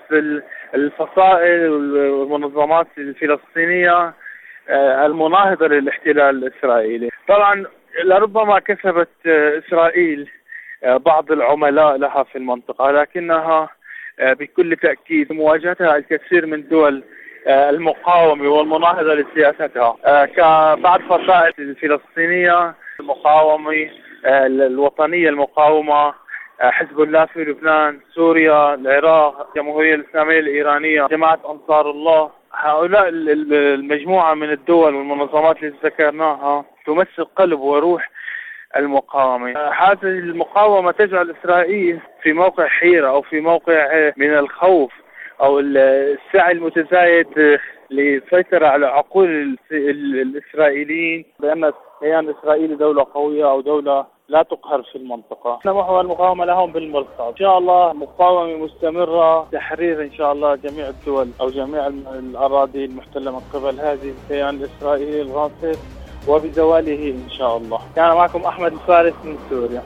Speaker 8: الفصائل والمنظمات الفلسطينية المناهضة للاحتلال الإسرائيلي. طبعا لربما كسبت إسرائيل بعض العملاء لها في المنطقة، لكنها بكل تأكيد مواجهتها الكثير من دول المقاومة والمناهضة لسياستها، كبعض فصائل الفلسطينية المقاومة، الوطنية المقاومة، حزب الله في لبنان، سوريا، العراق، الجمهورية الإسلامية الإيرانية، جماعة أنصار الله. هؤلاء المجموعة من الدول والمنظمات اللي ذكرناها تمثل قلب وروح المقاومة. هذه المقاومة تجعل إسرائيل في موقع حيرة أو في موقع من الخوف أو السعي المتزايد للسيطرة على عقول الإسرائيليين بأن كيان إسرائيل دولة قوية أو دولة لا تقهر في المنطقة. محور المقاومة لهم بالمرصاد، إن شاء الله مقاومة مستمرة، تحرير إن شاء الله جميع الدول أو جميع الأراضي المحتلة من قبل هذه الكيان الإسرائيلي الغاصب وبزواله إن شاء الله. كان معكم أحمد الفارس من سوريا.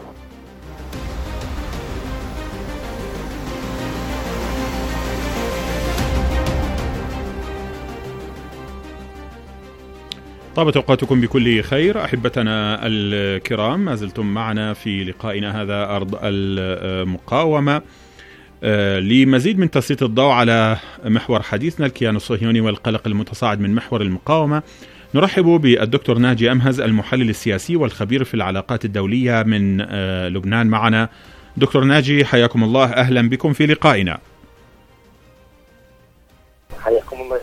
Speaker 6: طابت أوقاتكم بكل خير أحبتنا الكرام، ما زلتم معنا في لقائنا هذا أرض المقاومة. لمزيد من تسليط الضوء على محور حديثنا الكيان الصهيوني والقلق المتصاعد من محور المقاومة، نرحب بالدكتور ناجي أمهز المحلل السياسي والخبير في العلاقات الدولية من لبنان معنا. دكتور ناجي حياكم الله، أهلا بكم في لقائنا.
Speaker 9: حياكم الله.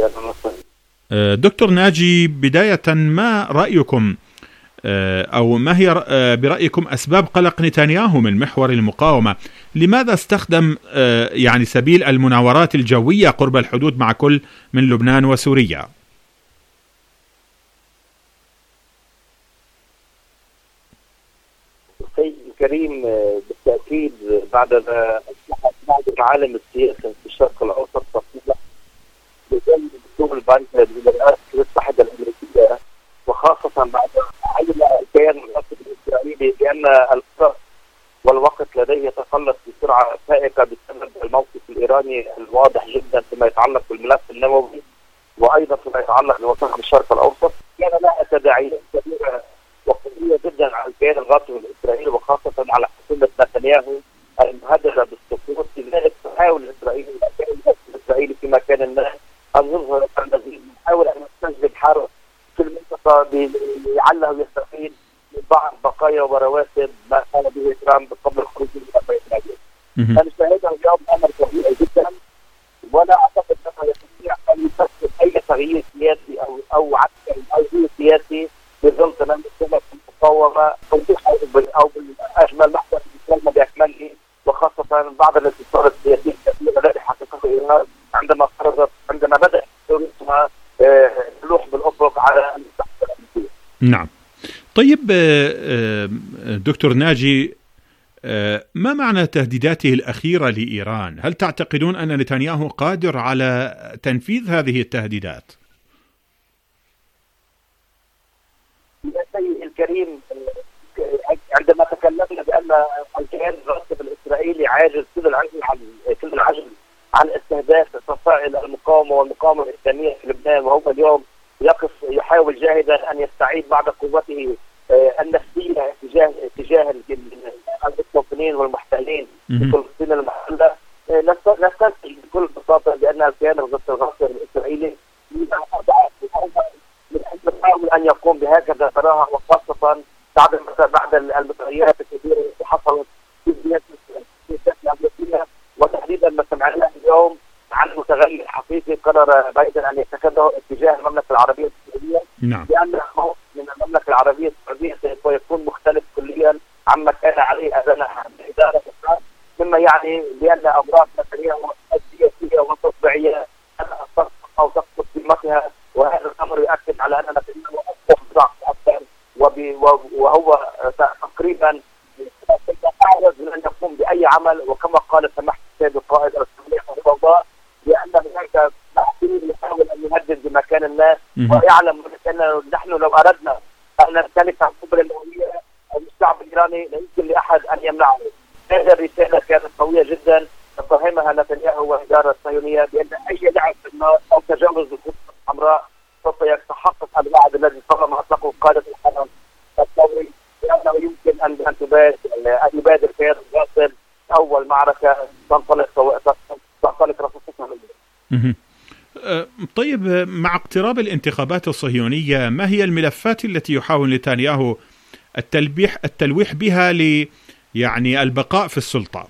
Speaker 6: دكتور ناجي، بداية ما رأيكم أو ما هي برأيكم أسباب قلق نتنياهو من محور المقاومة؟ لماذا استخدم يعني سبيل المناورات الجوية قرب الحدود مع كل من لبنان وسوريا؟
Speaker 9: سيد الكريم، بالتأكيد بعد معالم السياسة في الشرق الأوسط تصنيف دول البنك بالولايات المتحدة الأمريكية، وخاصة بعد عين الكيان الإسرائيلي بأن الفرق والوقت لديه يتقلص بسرعة فائقة بسبب الموقف الإيراني الواضح جدا فيما يتعلق بالملف النووي وأيضا فيما يتعلق بوسائل الشرق الأوسط. كان لها تداعيات كبيرة وقوية جدا على الكيان الغاصب الإسرائيلي وخاصة على حكومة نتنياهو المهددة بالسقوط. لذلك تحاول إسرائيل الإسرائيلي في مكان ما أن يظهر المزيد، يحاول أن يستجلب حرب في المنطقة لعله يستفيد من بعض بقايا ورواسب ما قام به ترامب قبل الخروج من البيت الأبيض. فنشاهده اليوم أمر طبيعي جدا، ولا أعتقد أنه يستطيع أن يفسر أي تغيير سياسي أو عسكري أو سياسي بظل تمام السنة المقاومة أو بالأجمل محور الكلمة بأكمله، وخاصة بعض الانتصارات السياسية التي حققتها إيران عندما بدأ اسمها اللوح بالأفق على المستقبل الأمريكي.
Speaker 6: نعم. طيب دكتور ناجي، ما معنى تهديداته الأخيرة لإيران؟ هل تعتقدون أن نتنياهو قادر على تنفيذ هذه التهديدات؟
Speaker 9: الكريم، عندما تكلمنا بأن الكيان الراسب الإسرائيلي عاجز كل العجز عن استهداف فصائل المقاومة والمقاومة الإسلامية في لبنان، وهو اليوم يحاول جاهدا أن يستعيد بعض قوته النفسية تجاه المستوطنين والمحتلين في فلسطين المحتلة، نستنتج بكل بساطة بأن الكيان الراسب الإسرائيلي يحاول أن يقوم بهكذا تراها، وخاصة بعد المتغيرات الكبيرة التي حصلت في الأمريكية، وتحديدا ما سمعناه اليوم عن متغير حقيقي قرر بايدن أن يتخذه اتجاه المملكة العربية السعودية، لأن خوف من المملكة العربية السعودية سيكون مختلف كليا عما كان عليه أبناء الإدارة، مما يعني بأن أوراق نتنياهو السياسية والتطبيعية أو تسقط قيمتها، وهذا الأمر يؤكد على أن نتنياهو أصبح ضعف أكثر، وهو تقريبا أعرض من أن يقوم بأي عمل، وكما قال سماحة السيد القائد الرسمي الله بأن هناك تحقيق يحاول أن يهدد بمكان ما، ويعلم أن نحن لو أردنا أن نمتلك عن قدرة الأولية الشعب الإيراني لا يمكن لأحد أن يمنعه. هذه الرسالة كانت قوية جدا فهمها نتنياهو والإدارة الصهيونية بأن أي لعب في النار أو تجاوز الخطوط الحمراء سوف يتحقق الوعد الذي طالما أطلقه قادة الحرم الثوري بأنه يمكن أن يبادر كيان الراسب أول معركة تنطلق رصاصتها منه.
Speaker 6: طيب، مع اقتراب الانتخابات الصهيونية ما هي الملفات التي يحاول نتنياهو التلويح بها يعني البقاء في السلطة؟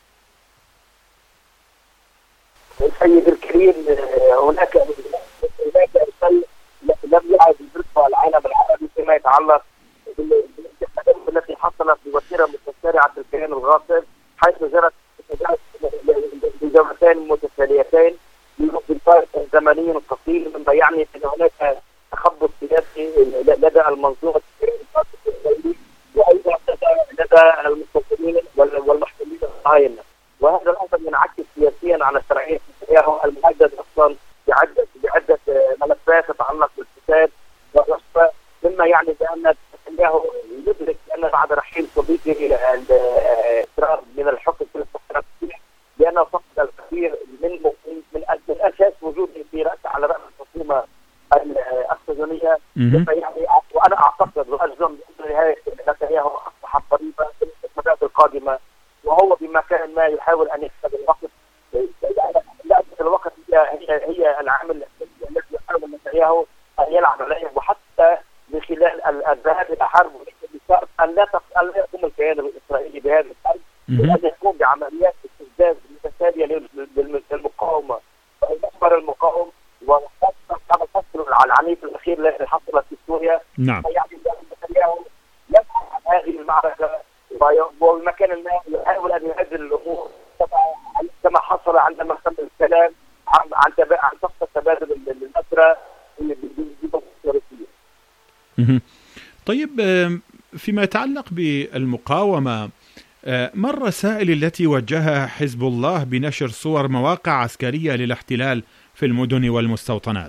Speaker 9: السيد الكريم، هناك شيء لم يعد يدركه العالم العربي فيما يتعلق بالانتخابات التي حصلت بوتيرة متسارعة الكيان الغاصب، حيث جرت بجولتين متتاليتين بفارق زمني قصير، مما يعني ان هناك تخبط سياسي لدى المنظومة الإسرائيلية وايضا لدى المستوطنين والمحتلين الصهاينة، وهذا الامر ينعكس سياسيا على شرعية نتنياهو المهدد اصلا بعدة ملفات تتعلق بالفساد والرشوة، مما يعني بان نتنياهو يدرك ان بعد رحيل صديقه الاسرار من الحكم في الاستقرار بانه فقد الكثير من اساس وجوده على راس الحكومه الصهيونيه، مما يعني وانا اعتقد واجزم بان نهايه نتنياهو اصبحت قريبه في الانتخابات القادمه، وهو بمكان ما يحاول ان يكسب الوقت. لأن الوقت هي العامل الذي يحاول نتنياهو ان يلعب عليه، وحتى من خلال الذهاب الى حرب بشرط ان لا يقوم الكيان الاسرائيلي بهذه الحرب، وان يقوم بعمليات استفزاز متتاليه للمقاومه والمحور المقاوم، وخاصه بعد الفصل العنيف الاخير الذي حصل في سوريا.
Speaker 6: نعم.
Speaker 9: يعني نتنياهو يبحث عن هذه المعركه، وبمكان ما يحاول ان يعدل الامور كما حصل عندما تم الكلام عن صفقه تبادل الاسرى بالروسيه.
Speaker 6: طيب، فيما يتعلق بالمقاومة، ما الرسائل التي وجهها حزب الله بنشر صور مواقع عسكرية للاحتلال في المدن والمستوطنات؟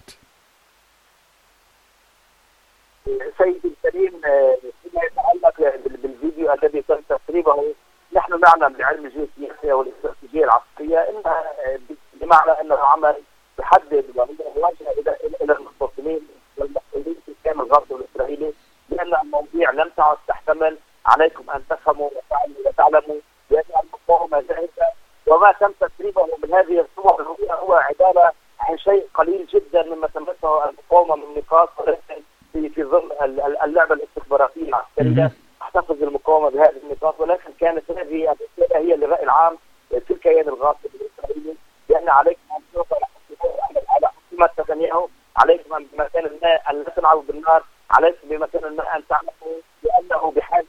Speaker 9: سيدي الكريم، فيما يتعلق بالفيديو الذي تم تسريبه، نحن نعلم بعلم الجيوسياسية والاستراتيجية العسكرية انها بمعنى انه عمل يحدد ويوجه الى المستوطنين والمحتلين في الكيان الغربي الاسرائيلي بان المواضيع لم تعد تحتمل، عليكم ان تفهموا وتعلموا بان المقاومه جاهزه، وما تم تسريبه من هذه الصور هو عباره عن شيء قليل جدا مما تمسه المقاومه من نقاط، في ظل اللعبه الاستخباراتيه العسكريه تحتفظ المقاومه بهذه النقاط، ولكن كانت هذه الرساله هي للراي العام في الكيان الغاصب الاسرائيلي بان عليكم ان تنظروا على حكومه نتنياهو، عليكم ان بمكان ما ان لا تلعبوا بالنار، عليكم بمكان ما ان تعلموا بانه بحاجه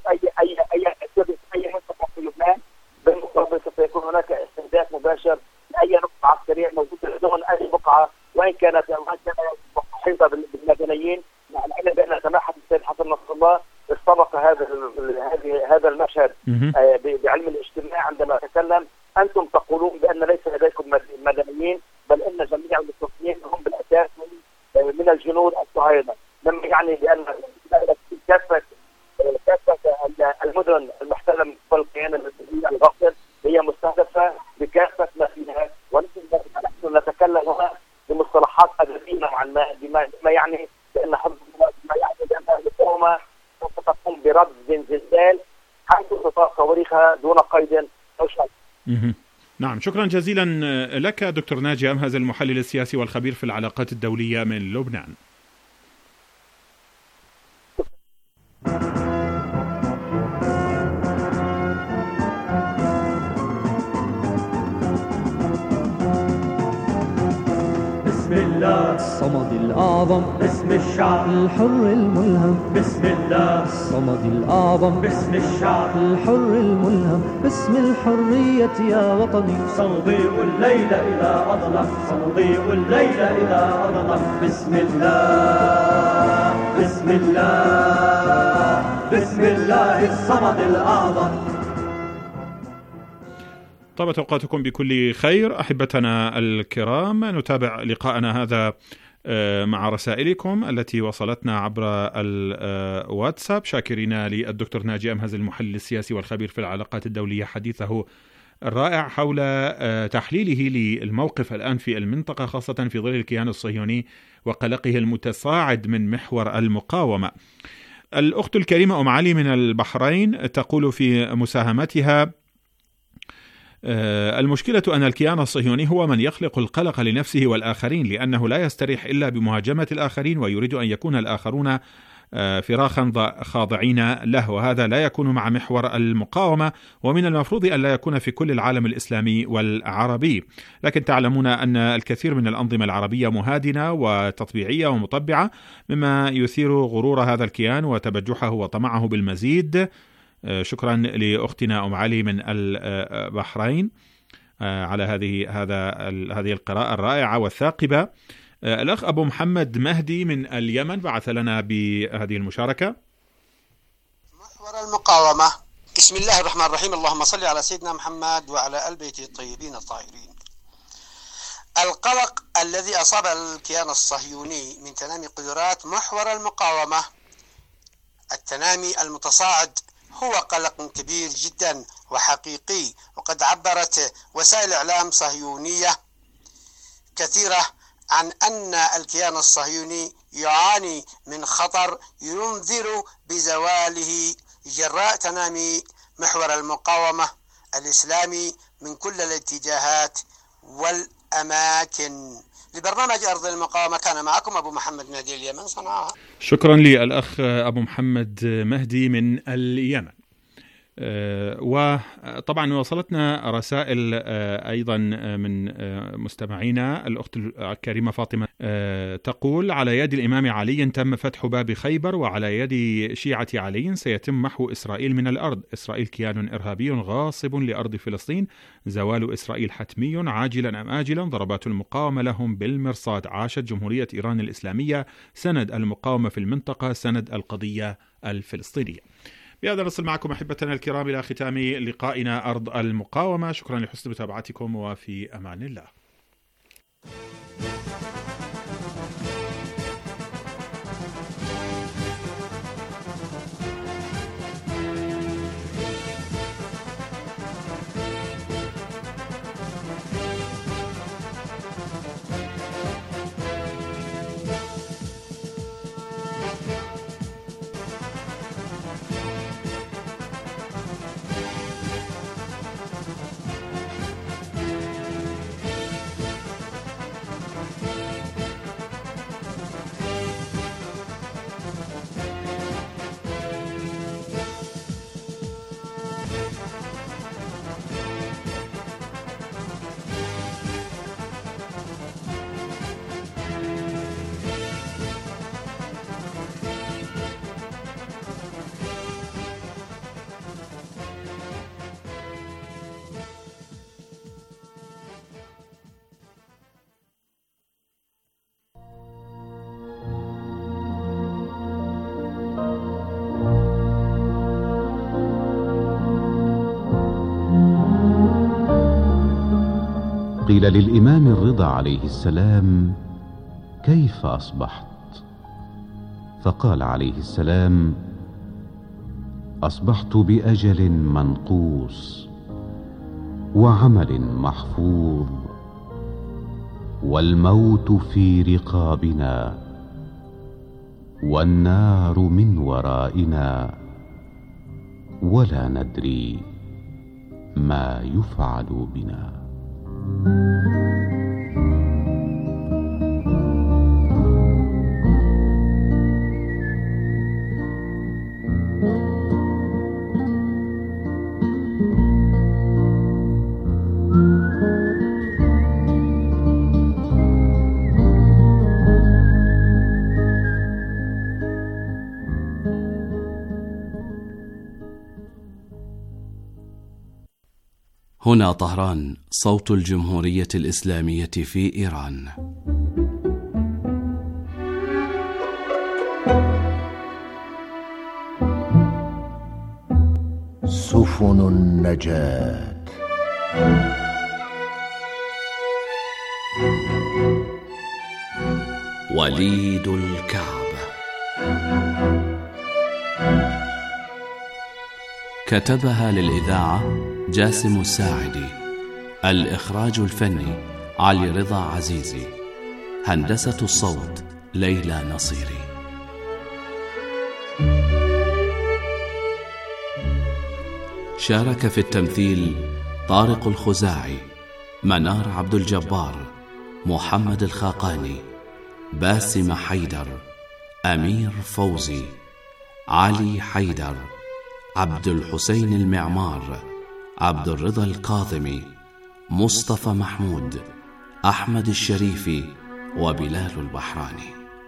Speaker 9: اي منطقه في لبنان، بالمقابل سيكون هناك استهداف مباشر لاي نقطه عسكريه موجوده ضمن اي بقعه، وان كانت محيطه بالمدنيين، مع العلم بان سماحه السيد حسن نصر الله استبق هذا المشهد بعلم الاجتماع عندما تكلم: انتم تقولون بان ليس لديكم مدنيين، بل ان جميع المستوطنين هم بالاساس من الجنود الصهاينه، مما يعني بان كافه
Speaker 6: نعم، شكرا جزيلا لك دكتور ناجي أمهز، المحلل السياسي والخبير في العلاقات الدولية من لبنان.
Speaker 10: بسم الله الصمد الأعظم، باسم الشعب الحر الملهم، بسم الله الصمد الأعظم، باسم الشعب الحر الملهم، باسم الحرية يا وطني سنضيء الليل إذا أظلم، سنضيء الليل إذا أظلم، بسم الله بسم الله بسم الله الصمد الأعظم.
Speaker 6: طابت أوقاتكم بكل خير أحبتنا الكرام. نتابع لقاءنا هذا مع رسائلكم التي وصلتنا عبر الواتساب، شاكرين للدكتور ناجي أمهز المحلل السياسي والخبير في العلاقات الدولية حديثه الرائع حول تحليله للموقف الآن في المنطقة، خاصة في ظل الكيان الصهيوني وقلقه المتصاعد من محور المقاومة. الأخت الكريمة أم علي من البحرين تقول في مساهمتها: المشكلة أن الكيان الصهيوني هو من يخلق القلق لنفسه والآخرين، لأنه لا يستريح إلا بمهاجمة الآخرين، ويريد أن يكون الآخرون فراخا خاضعين له، وهذا لا يكون مع محور المقاومة، ومن المفروض أن لا يكون في كل العالم الإسلامي والعربي. لكن تعلمون أن الكثير من الأنظمة العربية مهادنة وتطبيعية ومطبعة، مما يثير غرور هذا الكيان وتبجحه وطمعه بالمزيد. شكرا لأختنا أم علي من البحرين على هذه القراءة الرائعة والثاقبة. الأخ أبو محمد مهدي من اليمن بعث لنا بهذه المشاركة.
Speaker 11: محور المقاومة. بسم الله الرحمن الرحيم، اللهم صل على سيدنا محمد وعلى آل بيته الطيبين الطاهرين. القلق الذي أصاب الكيان الصهيوني من تنامي قدرات محور المقاومة، التنامي المتصاعد، هو قلق كبير جدا وحقيقي، وقد عبرت وسائل إعلام صهيونية كثيرة عن أن الكيان الصهيوني يعاني من خطر ينذر بزواله جراء تنامي محور المقاومة الإسلامي من كل الاتجاهات والأماكن. لبرنامج أرض المقاومة كان معكم أبو محمد مهدي اليمن صنعاء.
Speaker 6: شكرا للأخ أبو محمد مهدي من اليمن. وطبعا وصلتنا رسائل أيضا من مستمعينا. الأخت الكريمة فاطمة تقول: على يد الإمام علي تم فتح باب خيبر، وعلى يد شيعة علي سيتم محو إسرائيل من الأرض. إسرائيل كيان إرهابي غاصب لأرض فلسطين، زوال إسرائيل حتمي عاجلا أم آجلا، ضربات المقاومة لهم بالمرصاد. عاشت جمهورية إيران الإسلامية، سند المقاومة في المنطقة، سند القضية الفلسطينية. بهذا نصل معكم أحبتنا الكرام إلى ختام لقائنا أرض المقاومة. شكرا لحسن متابعتكم، وفي أمان الله.
Speaker 12: قيل للإمام الرضا عليه السلام: كيف أصبحت؟ فقال عليه السلام: أصبحت بأجل منقوص وعمل محفوظ، والموت في رقابنا، والنار من ورائنا، ولا ندري ما يفعل بنا.
Speaker 13: هنا طهران، صوت الجمهورية الإسلامية في إيران.
Speaker 14: سفن النجاة.
Speaker 13: وليد الكعبة. كتبها للإذاعة جاسم الساعدي. الإخراج الفني علي رضا عزيزي. هندسة الصوت ليلى نصيري. شارك في التمثيل طارق الخزاعي، منار عبد الجبار، محمد الخاقاني، باسم حيدر، أمير فوزي، علي حيدر، عبد الحسين المعمار، عبد الرضا الكاظمي، مصطفى محمود، أحمد الشريفي، وبلال البحراني.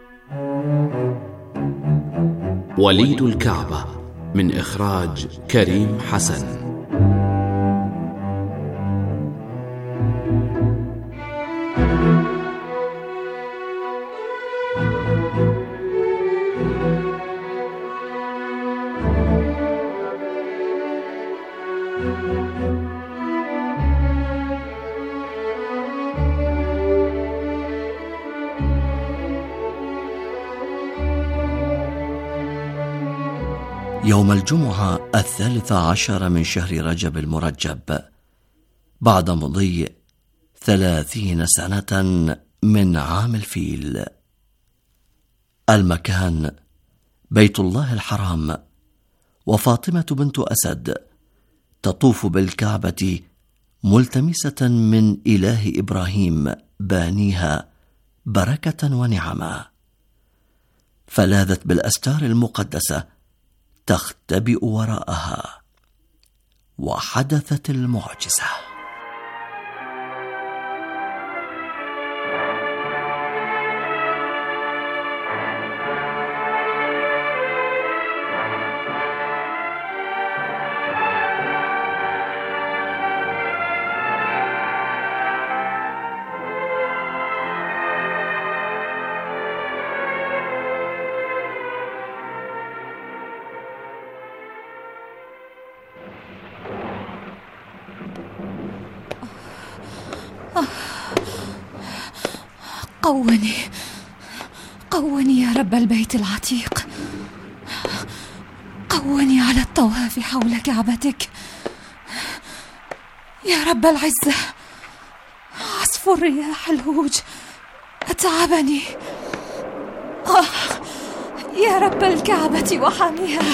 Speaker 13: وليد الكعبة من إخراج كريم حسن.
Speaker 15: يوم الجمعة 13 من شهر رجب المرجب، بعد مضي 30 سنة من عام الفيل. المكان بيت الله الحرام، وفاطمة بنت أسد تطوف بالكعبة ملتمسة من إله إبراهيم بانيها بركة ونعما، فلاذت بالأستار المقدسة تختبئ وراءها، وحدثت المعجزة.
Speaker 4: قوني يا رب البيت العتيق، قوني على الطواف حول كعبتك يا رب العزة. عصف الرياح الهوج أتعبني. يا رب الكعبة وحاميها،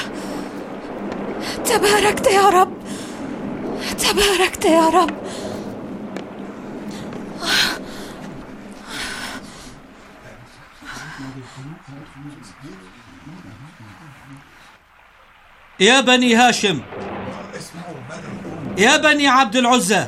Speaker 4: تباركت يا رب، تباركت يا رب.
Speaker 16: يا بني هاشم، يا بني عبد العزة،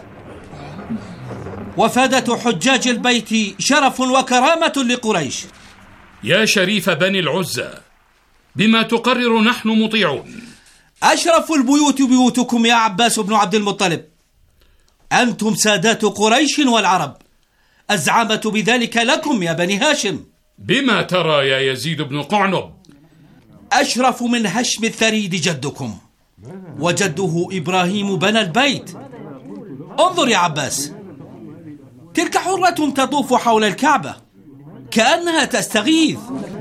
Speaker 16: وفادة حجاج البيت شرف وكرامة لقريش.
Speaker 17: يا شريف بني العزة، بما تقرر نحن مطيعون.
Speaker 16: أشرف البيوت بيوتكم يا عباس بن عبد المطلب، أنتم سادات قريش والعرب، الزعامة بذلك لكم يا بني هاشم.
Speaker 17: بما ترى يا يزيد بن قعنب؟
Speaker 16: أشرف من هشم الثريد جدكم، وجده إبراهيم بنى البيت. انظر يا عباس، تلك حرة تطوف حول الكعبة كأنها تستغيث.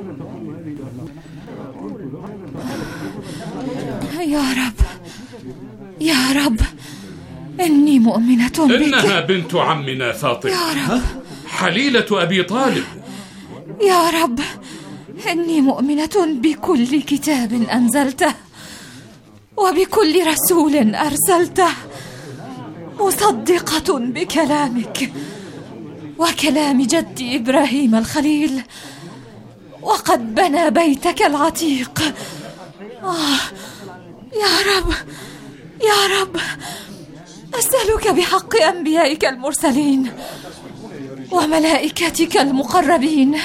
Speaker 4: يا رب يا رب، إني مؤمنة بك.
Speaker 17: إنها بنت عمنا فاطمة
Speaker 4: يا رب،
Speaker 17: حليلة أبي طالب.
Speaker 4: يا رب، إني مؤمنة بكل كتاب أنزلته وبكل رسول أرسلته مصدقة بكلامك وكلام جدي إبراهيم الخليل، وقد بنى بيتك العتيق. يا رب يا رب، أسألك بحق أنبيائك المرسلين وملائكتك المقربين،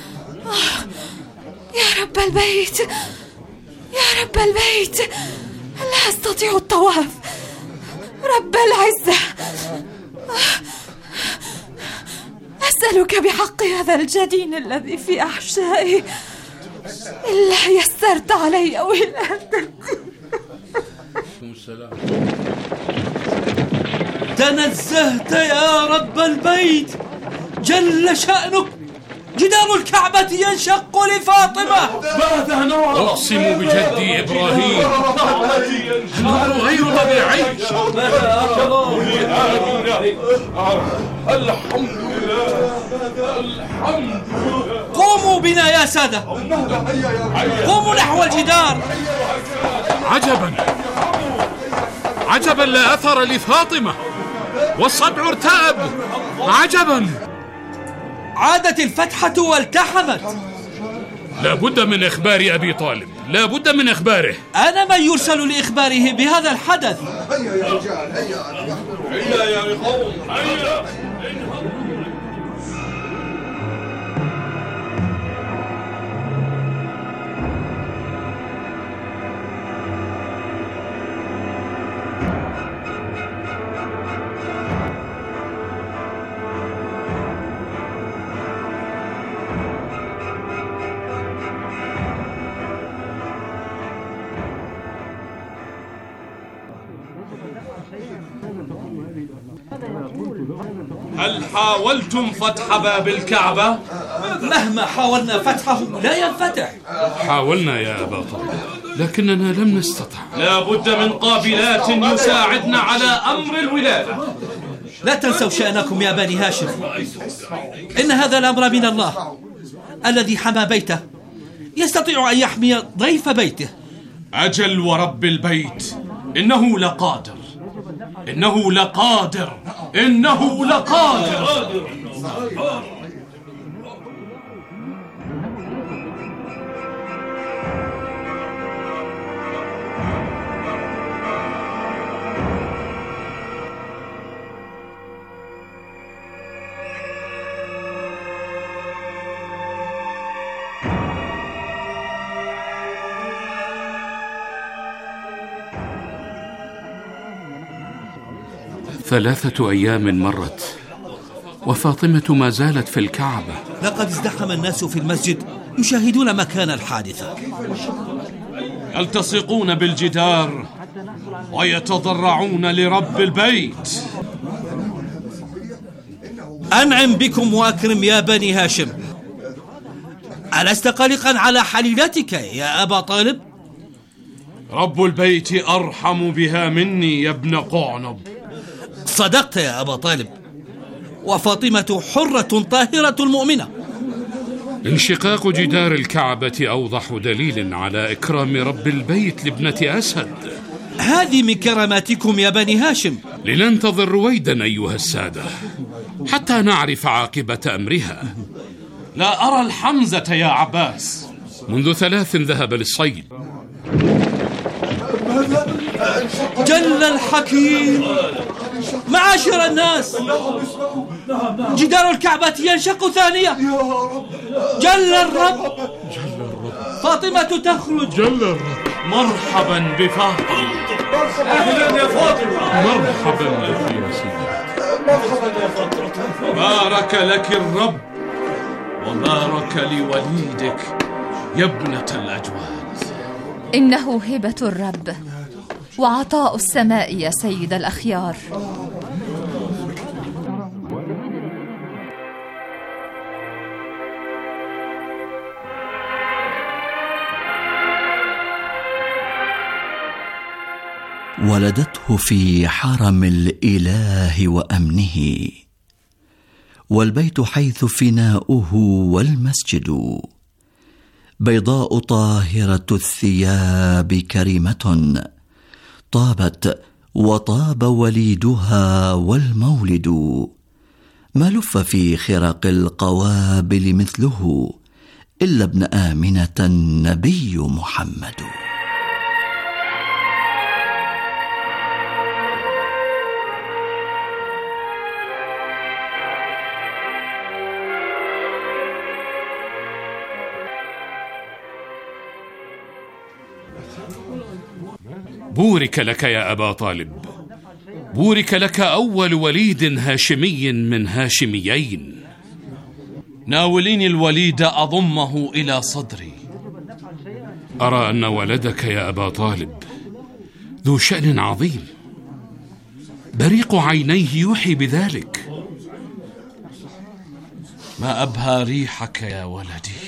Speaker 4: يا رب البيت يا رب البيت، لا أستطيع الطواف، رب العزة، أسألك بحق هذا الجدين الذي في أحشائي، إلا يسرت علي ولادتي.
Speaker 16: تنزهت يا رب البيت جل شأنك، جدار الكعبة ينشق لفاطمة.
Speaker 17: أقسم بجدي إبراهيم الأمر غير طبيعي.
Speaker 3: الحمد لله الحمد.
Speaker 16: قوموا بنا يا سادة، قوموا نحو الجدار.
Speaker 17: عجبا عجبا، لا أثر لفاطمة والصدع ارتأب. عجبا،
Speaker 16: عادت الفتحة والتحمت.
Speaker 17: لا بد من إخبار أبي طالب، لا بد من إخباره.
Speaker 16: أنا من يرسل لإخباره بهذا الحدث.
Speaker 3: هيا يا رجال، هيا يا قوم، هيا.
Speaker 16: هل حاولتم فتح باب الكعبة؟ مهما حاولنا فتحه لا ينفتح.
Speaker 17: حاولنا يا أبا طالب لكننا لم نستطع.
Speaker 16: لا بد من قابلات يساعدنا على أمر الولادة. لا تنسوا شأنكم يا بني هاشم، إن هذا الأمر من الله الذي حمى بيته، يستطيع أن يحمي ضيف بيته.
Speaker 18: أجل ورب البيت، إنه لقادر، إنه لقادر، إنه لقادر.
Speaker 17: ثلاثة أيام مرت وفاطمة ما زالت في الكعبة.
Speaker 16: لقد ازدحم الناس في المسجد يشاهدون مكان الحادثة،
Speaker 18: يلتصقون بالجدار ويتضرعون لرب البيت.
Speaker 16: أنعم بكم وأكرم يا بني هاشم. ألست قلقا على حليلتك يا أبا طالب؟
Speaker 18: رب البيت أرحم بها مني يا ابن قعنب.
Speaker 16: صدقت يا أبا طالب، وفاطمة حرة طاهرة مؤمنة.
Speaker 17: انشقاق جدار الكعبة أوضح دليل على إكرام رب البيت لابنة أسد.
Speaker 16: هذه من كراماتكم يا بني هاشم.
Speaker 17: لننتظر رويدا أيها السادة حتى نعرف عاقبة أمرها.
Speaker 18: لا أرى الحمزة يا عباس.
Speaker 17: منذ 3 ذهب للصيد.
Speaker 16: جل الحكيم. معاشر الناس، جدار الكعبة ينشق ثانية. جل الرب. فاطمة تخرج.
Speaker 17: جل الرب.
Speaker 18: مرحبا بفاطمة.
Speaker 3: أهلا يا فاطمة.
Speaker 17: مرحبا بك يا سيدي.
Speaker 3: مرحبا يا فاطمة.
Speaker 18: بارك لك الرب وبارك لوليدك يا ابنة الأجواد.
Speaker 4: إنه هبة الرب وعطاء السماء يا سيد الأخيار.
Speaker 15: ولدته في حرم الإله وأمنه، والبيت حيث فناؤه والمسجد، بيضاء طاهرة الثياب كريمة، طابت وطاب وليدها والمولد، ما لف في خرق القوابل مثله إلا ابن آمنة النبي محمد.
Speaker 17: بورك لك يا أبا طالب، بورك لك أول وليد هاشمي من هاشميين.
Speaker 18: ناوليني الوليد أضمه إلى صدري.
Speaker 17: أرى أن ولدك يا أبا طالب ذو شأن عظيم، بريق عينيه يوحي بذلك.
Speaker 18: ما أبهى ريحك يا ولدي،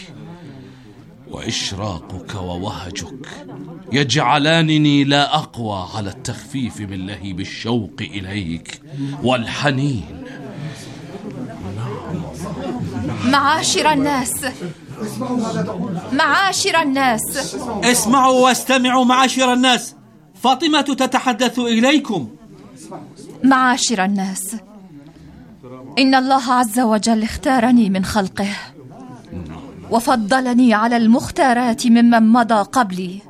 Speaker 18: وإشراقك ووهجك يجعلانني لا أقوى على التخفيف من لهيب الشوق إليك والحنين.
Speaker 4: معاشر الناس، معاشر الناس،
Speaker 16: اسمعوا واستمعوا معاشر الناس، فاطمة تتحدث إليكم.
Speaker 4: معاشر الناس، إن الله عز وجل اختارني من خلقه وفضلني على المختارات ممن مضى قبلي.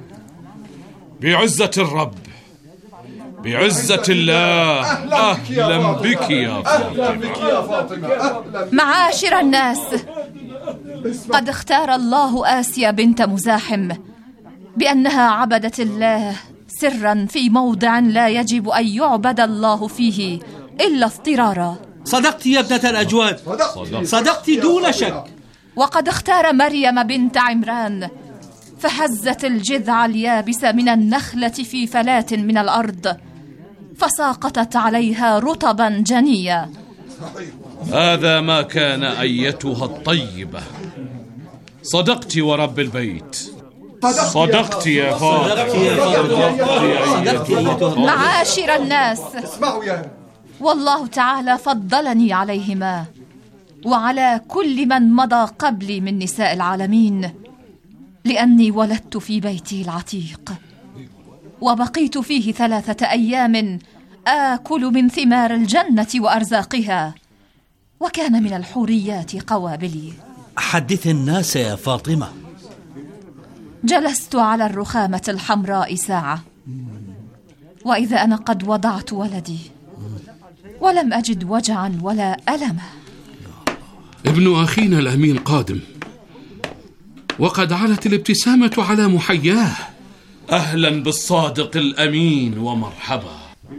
Speaker 18: بعزة الرب، بعزة الله، أهلا بك يا فاطمة.
Speaker 4: معاشر الناس، قد اختار الله آسيا بنت مزاحم بأنها عبدت الله سرا في موضع لا يجب أن يعبد الله فيه إلا اضطرارا.
Speaker 16: صدقت يا ابنة الأجواد، صدقت دون شك.
Speaker 4: وقد اختار مريم بنت عمران فهزت الجذع اليابس من النخلة في فلاة من الأرض فساقطت عليها رطبا جنيا.
Speaker 18: هذا ما كان أيتها الطيبة. صدقت ورب البيت، صدقت يا فاطمة.
Speaker 4: معاشر الناس، والله تعالى فضلني عليهما وعلى كل من مضى قبلي من نساء العالمين، لأني ولدت في بيتي العتيق وبقيت فيه 3 أيام آكل من ثمار الجنة وأرزاقها، وكان من الحوريات قوابلي.
Speaker 16: حدث الناس يا فاطمة.
Speaker 4: جلست على الرخامة الحمراء ساعة، وإذا أنا قد وضعت ولدي ولم أجد وجعا ولا ألما.
Speaker 17: ابن أخينا الأمين قادم، وقد علت الابتسامة على محياه.
Speaker 18: أهلا بالصادق الأمين ومرحبا.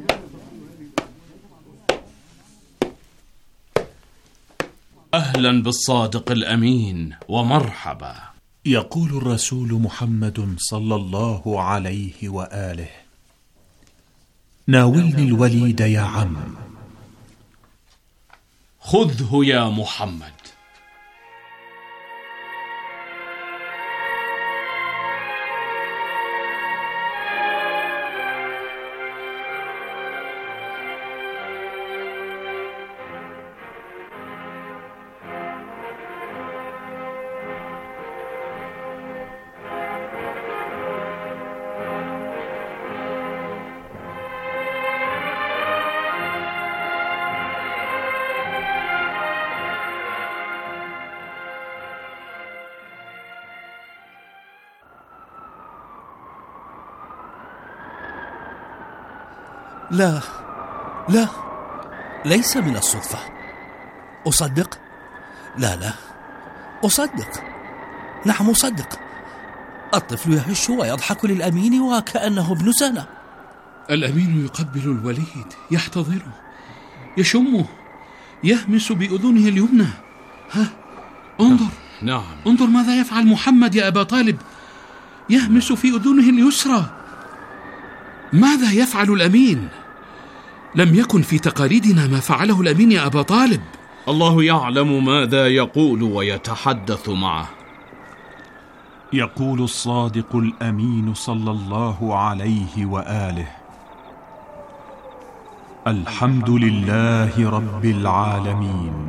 Speaker 18: أهلا بالصادق الأمين ومرحبا.
Speaker 6: يقول الرسول محمد صلى الله عليه وآله: ناولني الوليد يا عم.
Speaker 18: خذه يا محمد.
Speaker 16: لا لا، ليس من الصدفة. أصدق؟ لا أصدق. نعم أصدق. الطفل يهش ويضحك للأمين وكأنه ابن سنة.
Speaker 17: الأمين يقبل الوليد، يحتضنه، يشمه، يهمس بأذنه اليمنى. ها، انظر.
Speaker 18: نعم.
Speaker 17: انظر ماذا يفعل محمد يا أبا طالب، يهمس في أذنه اليسرى. ماذا يفعل الأمين؟ لم يكن في تقاليدنا ما فعله الأمين يا أبا طالب.
Speaker 18: الله يعلم ماذا يقول ويتحدث معه.
Speaker 6: يقول الصادق الأمين صلى الله عليه وآله: الحمد لله رب العالمين.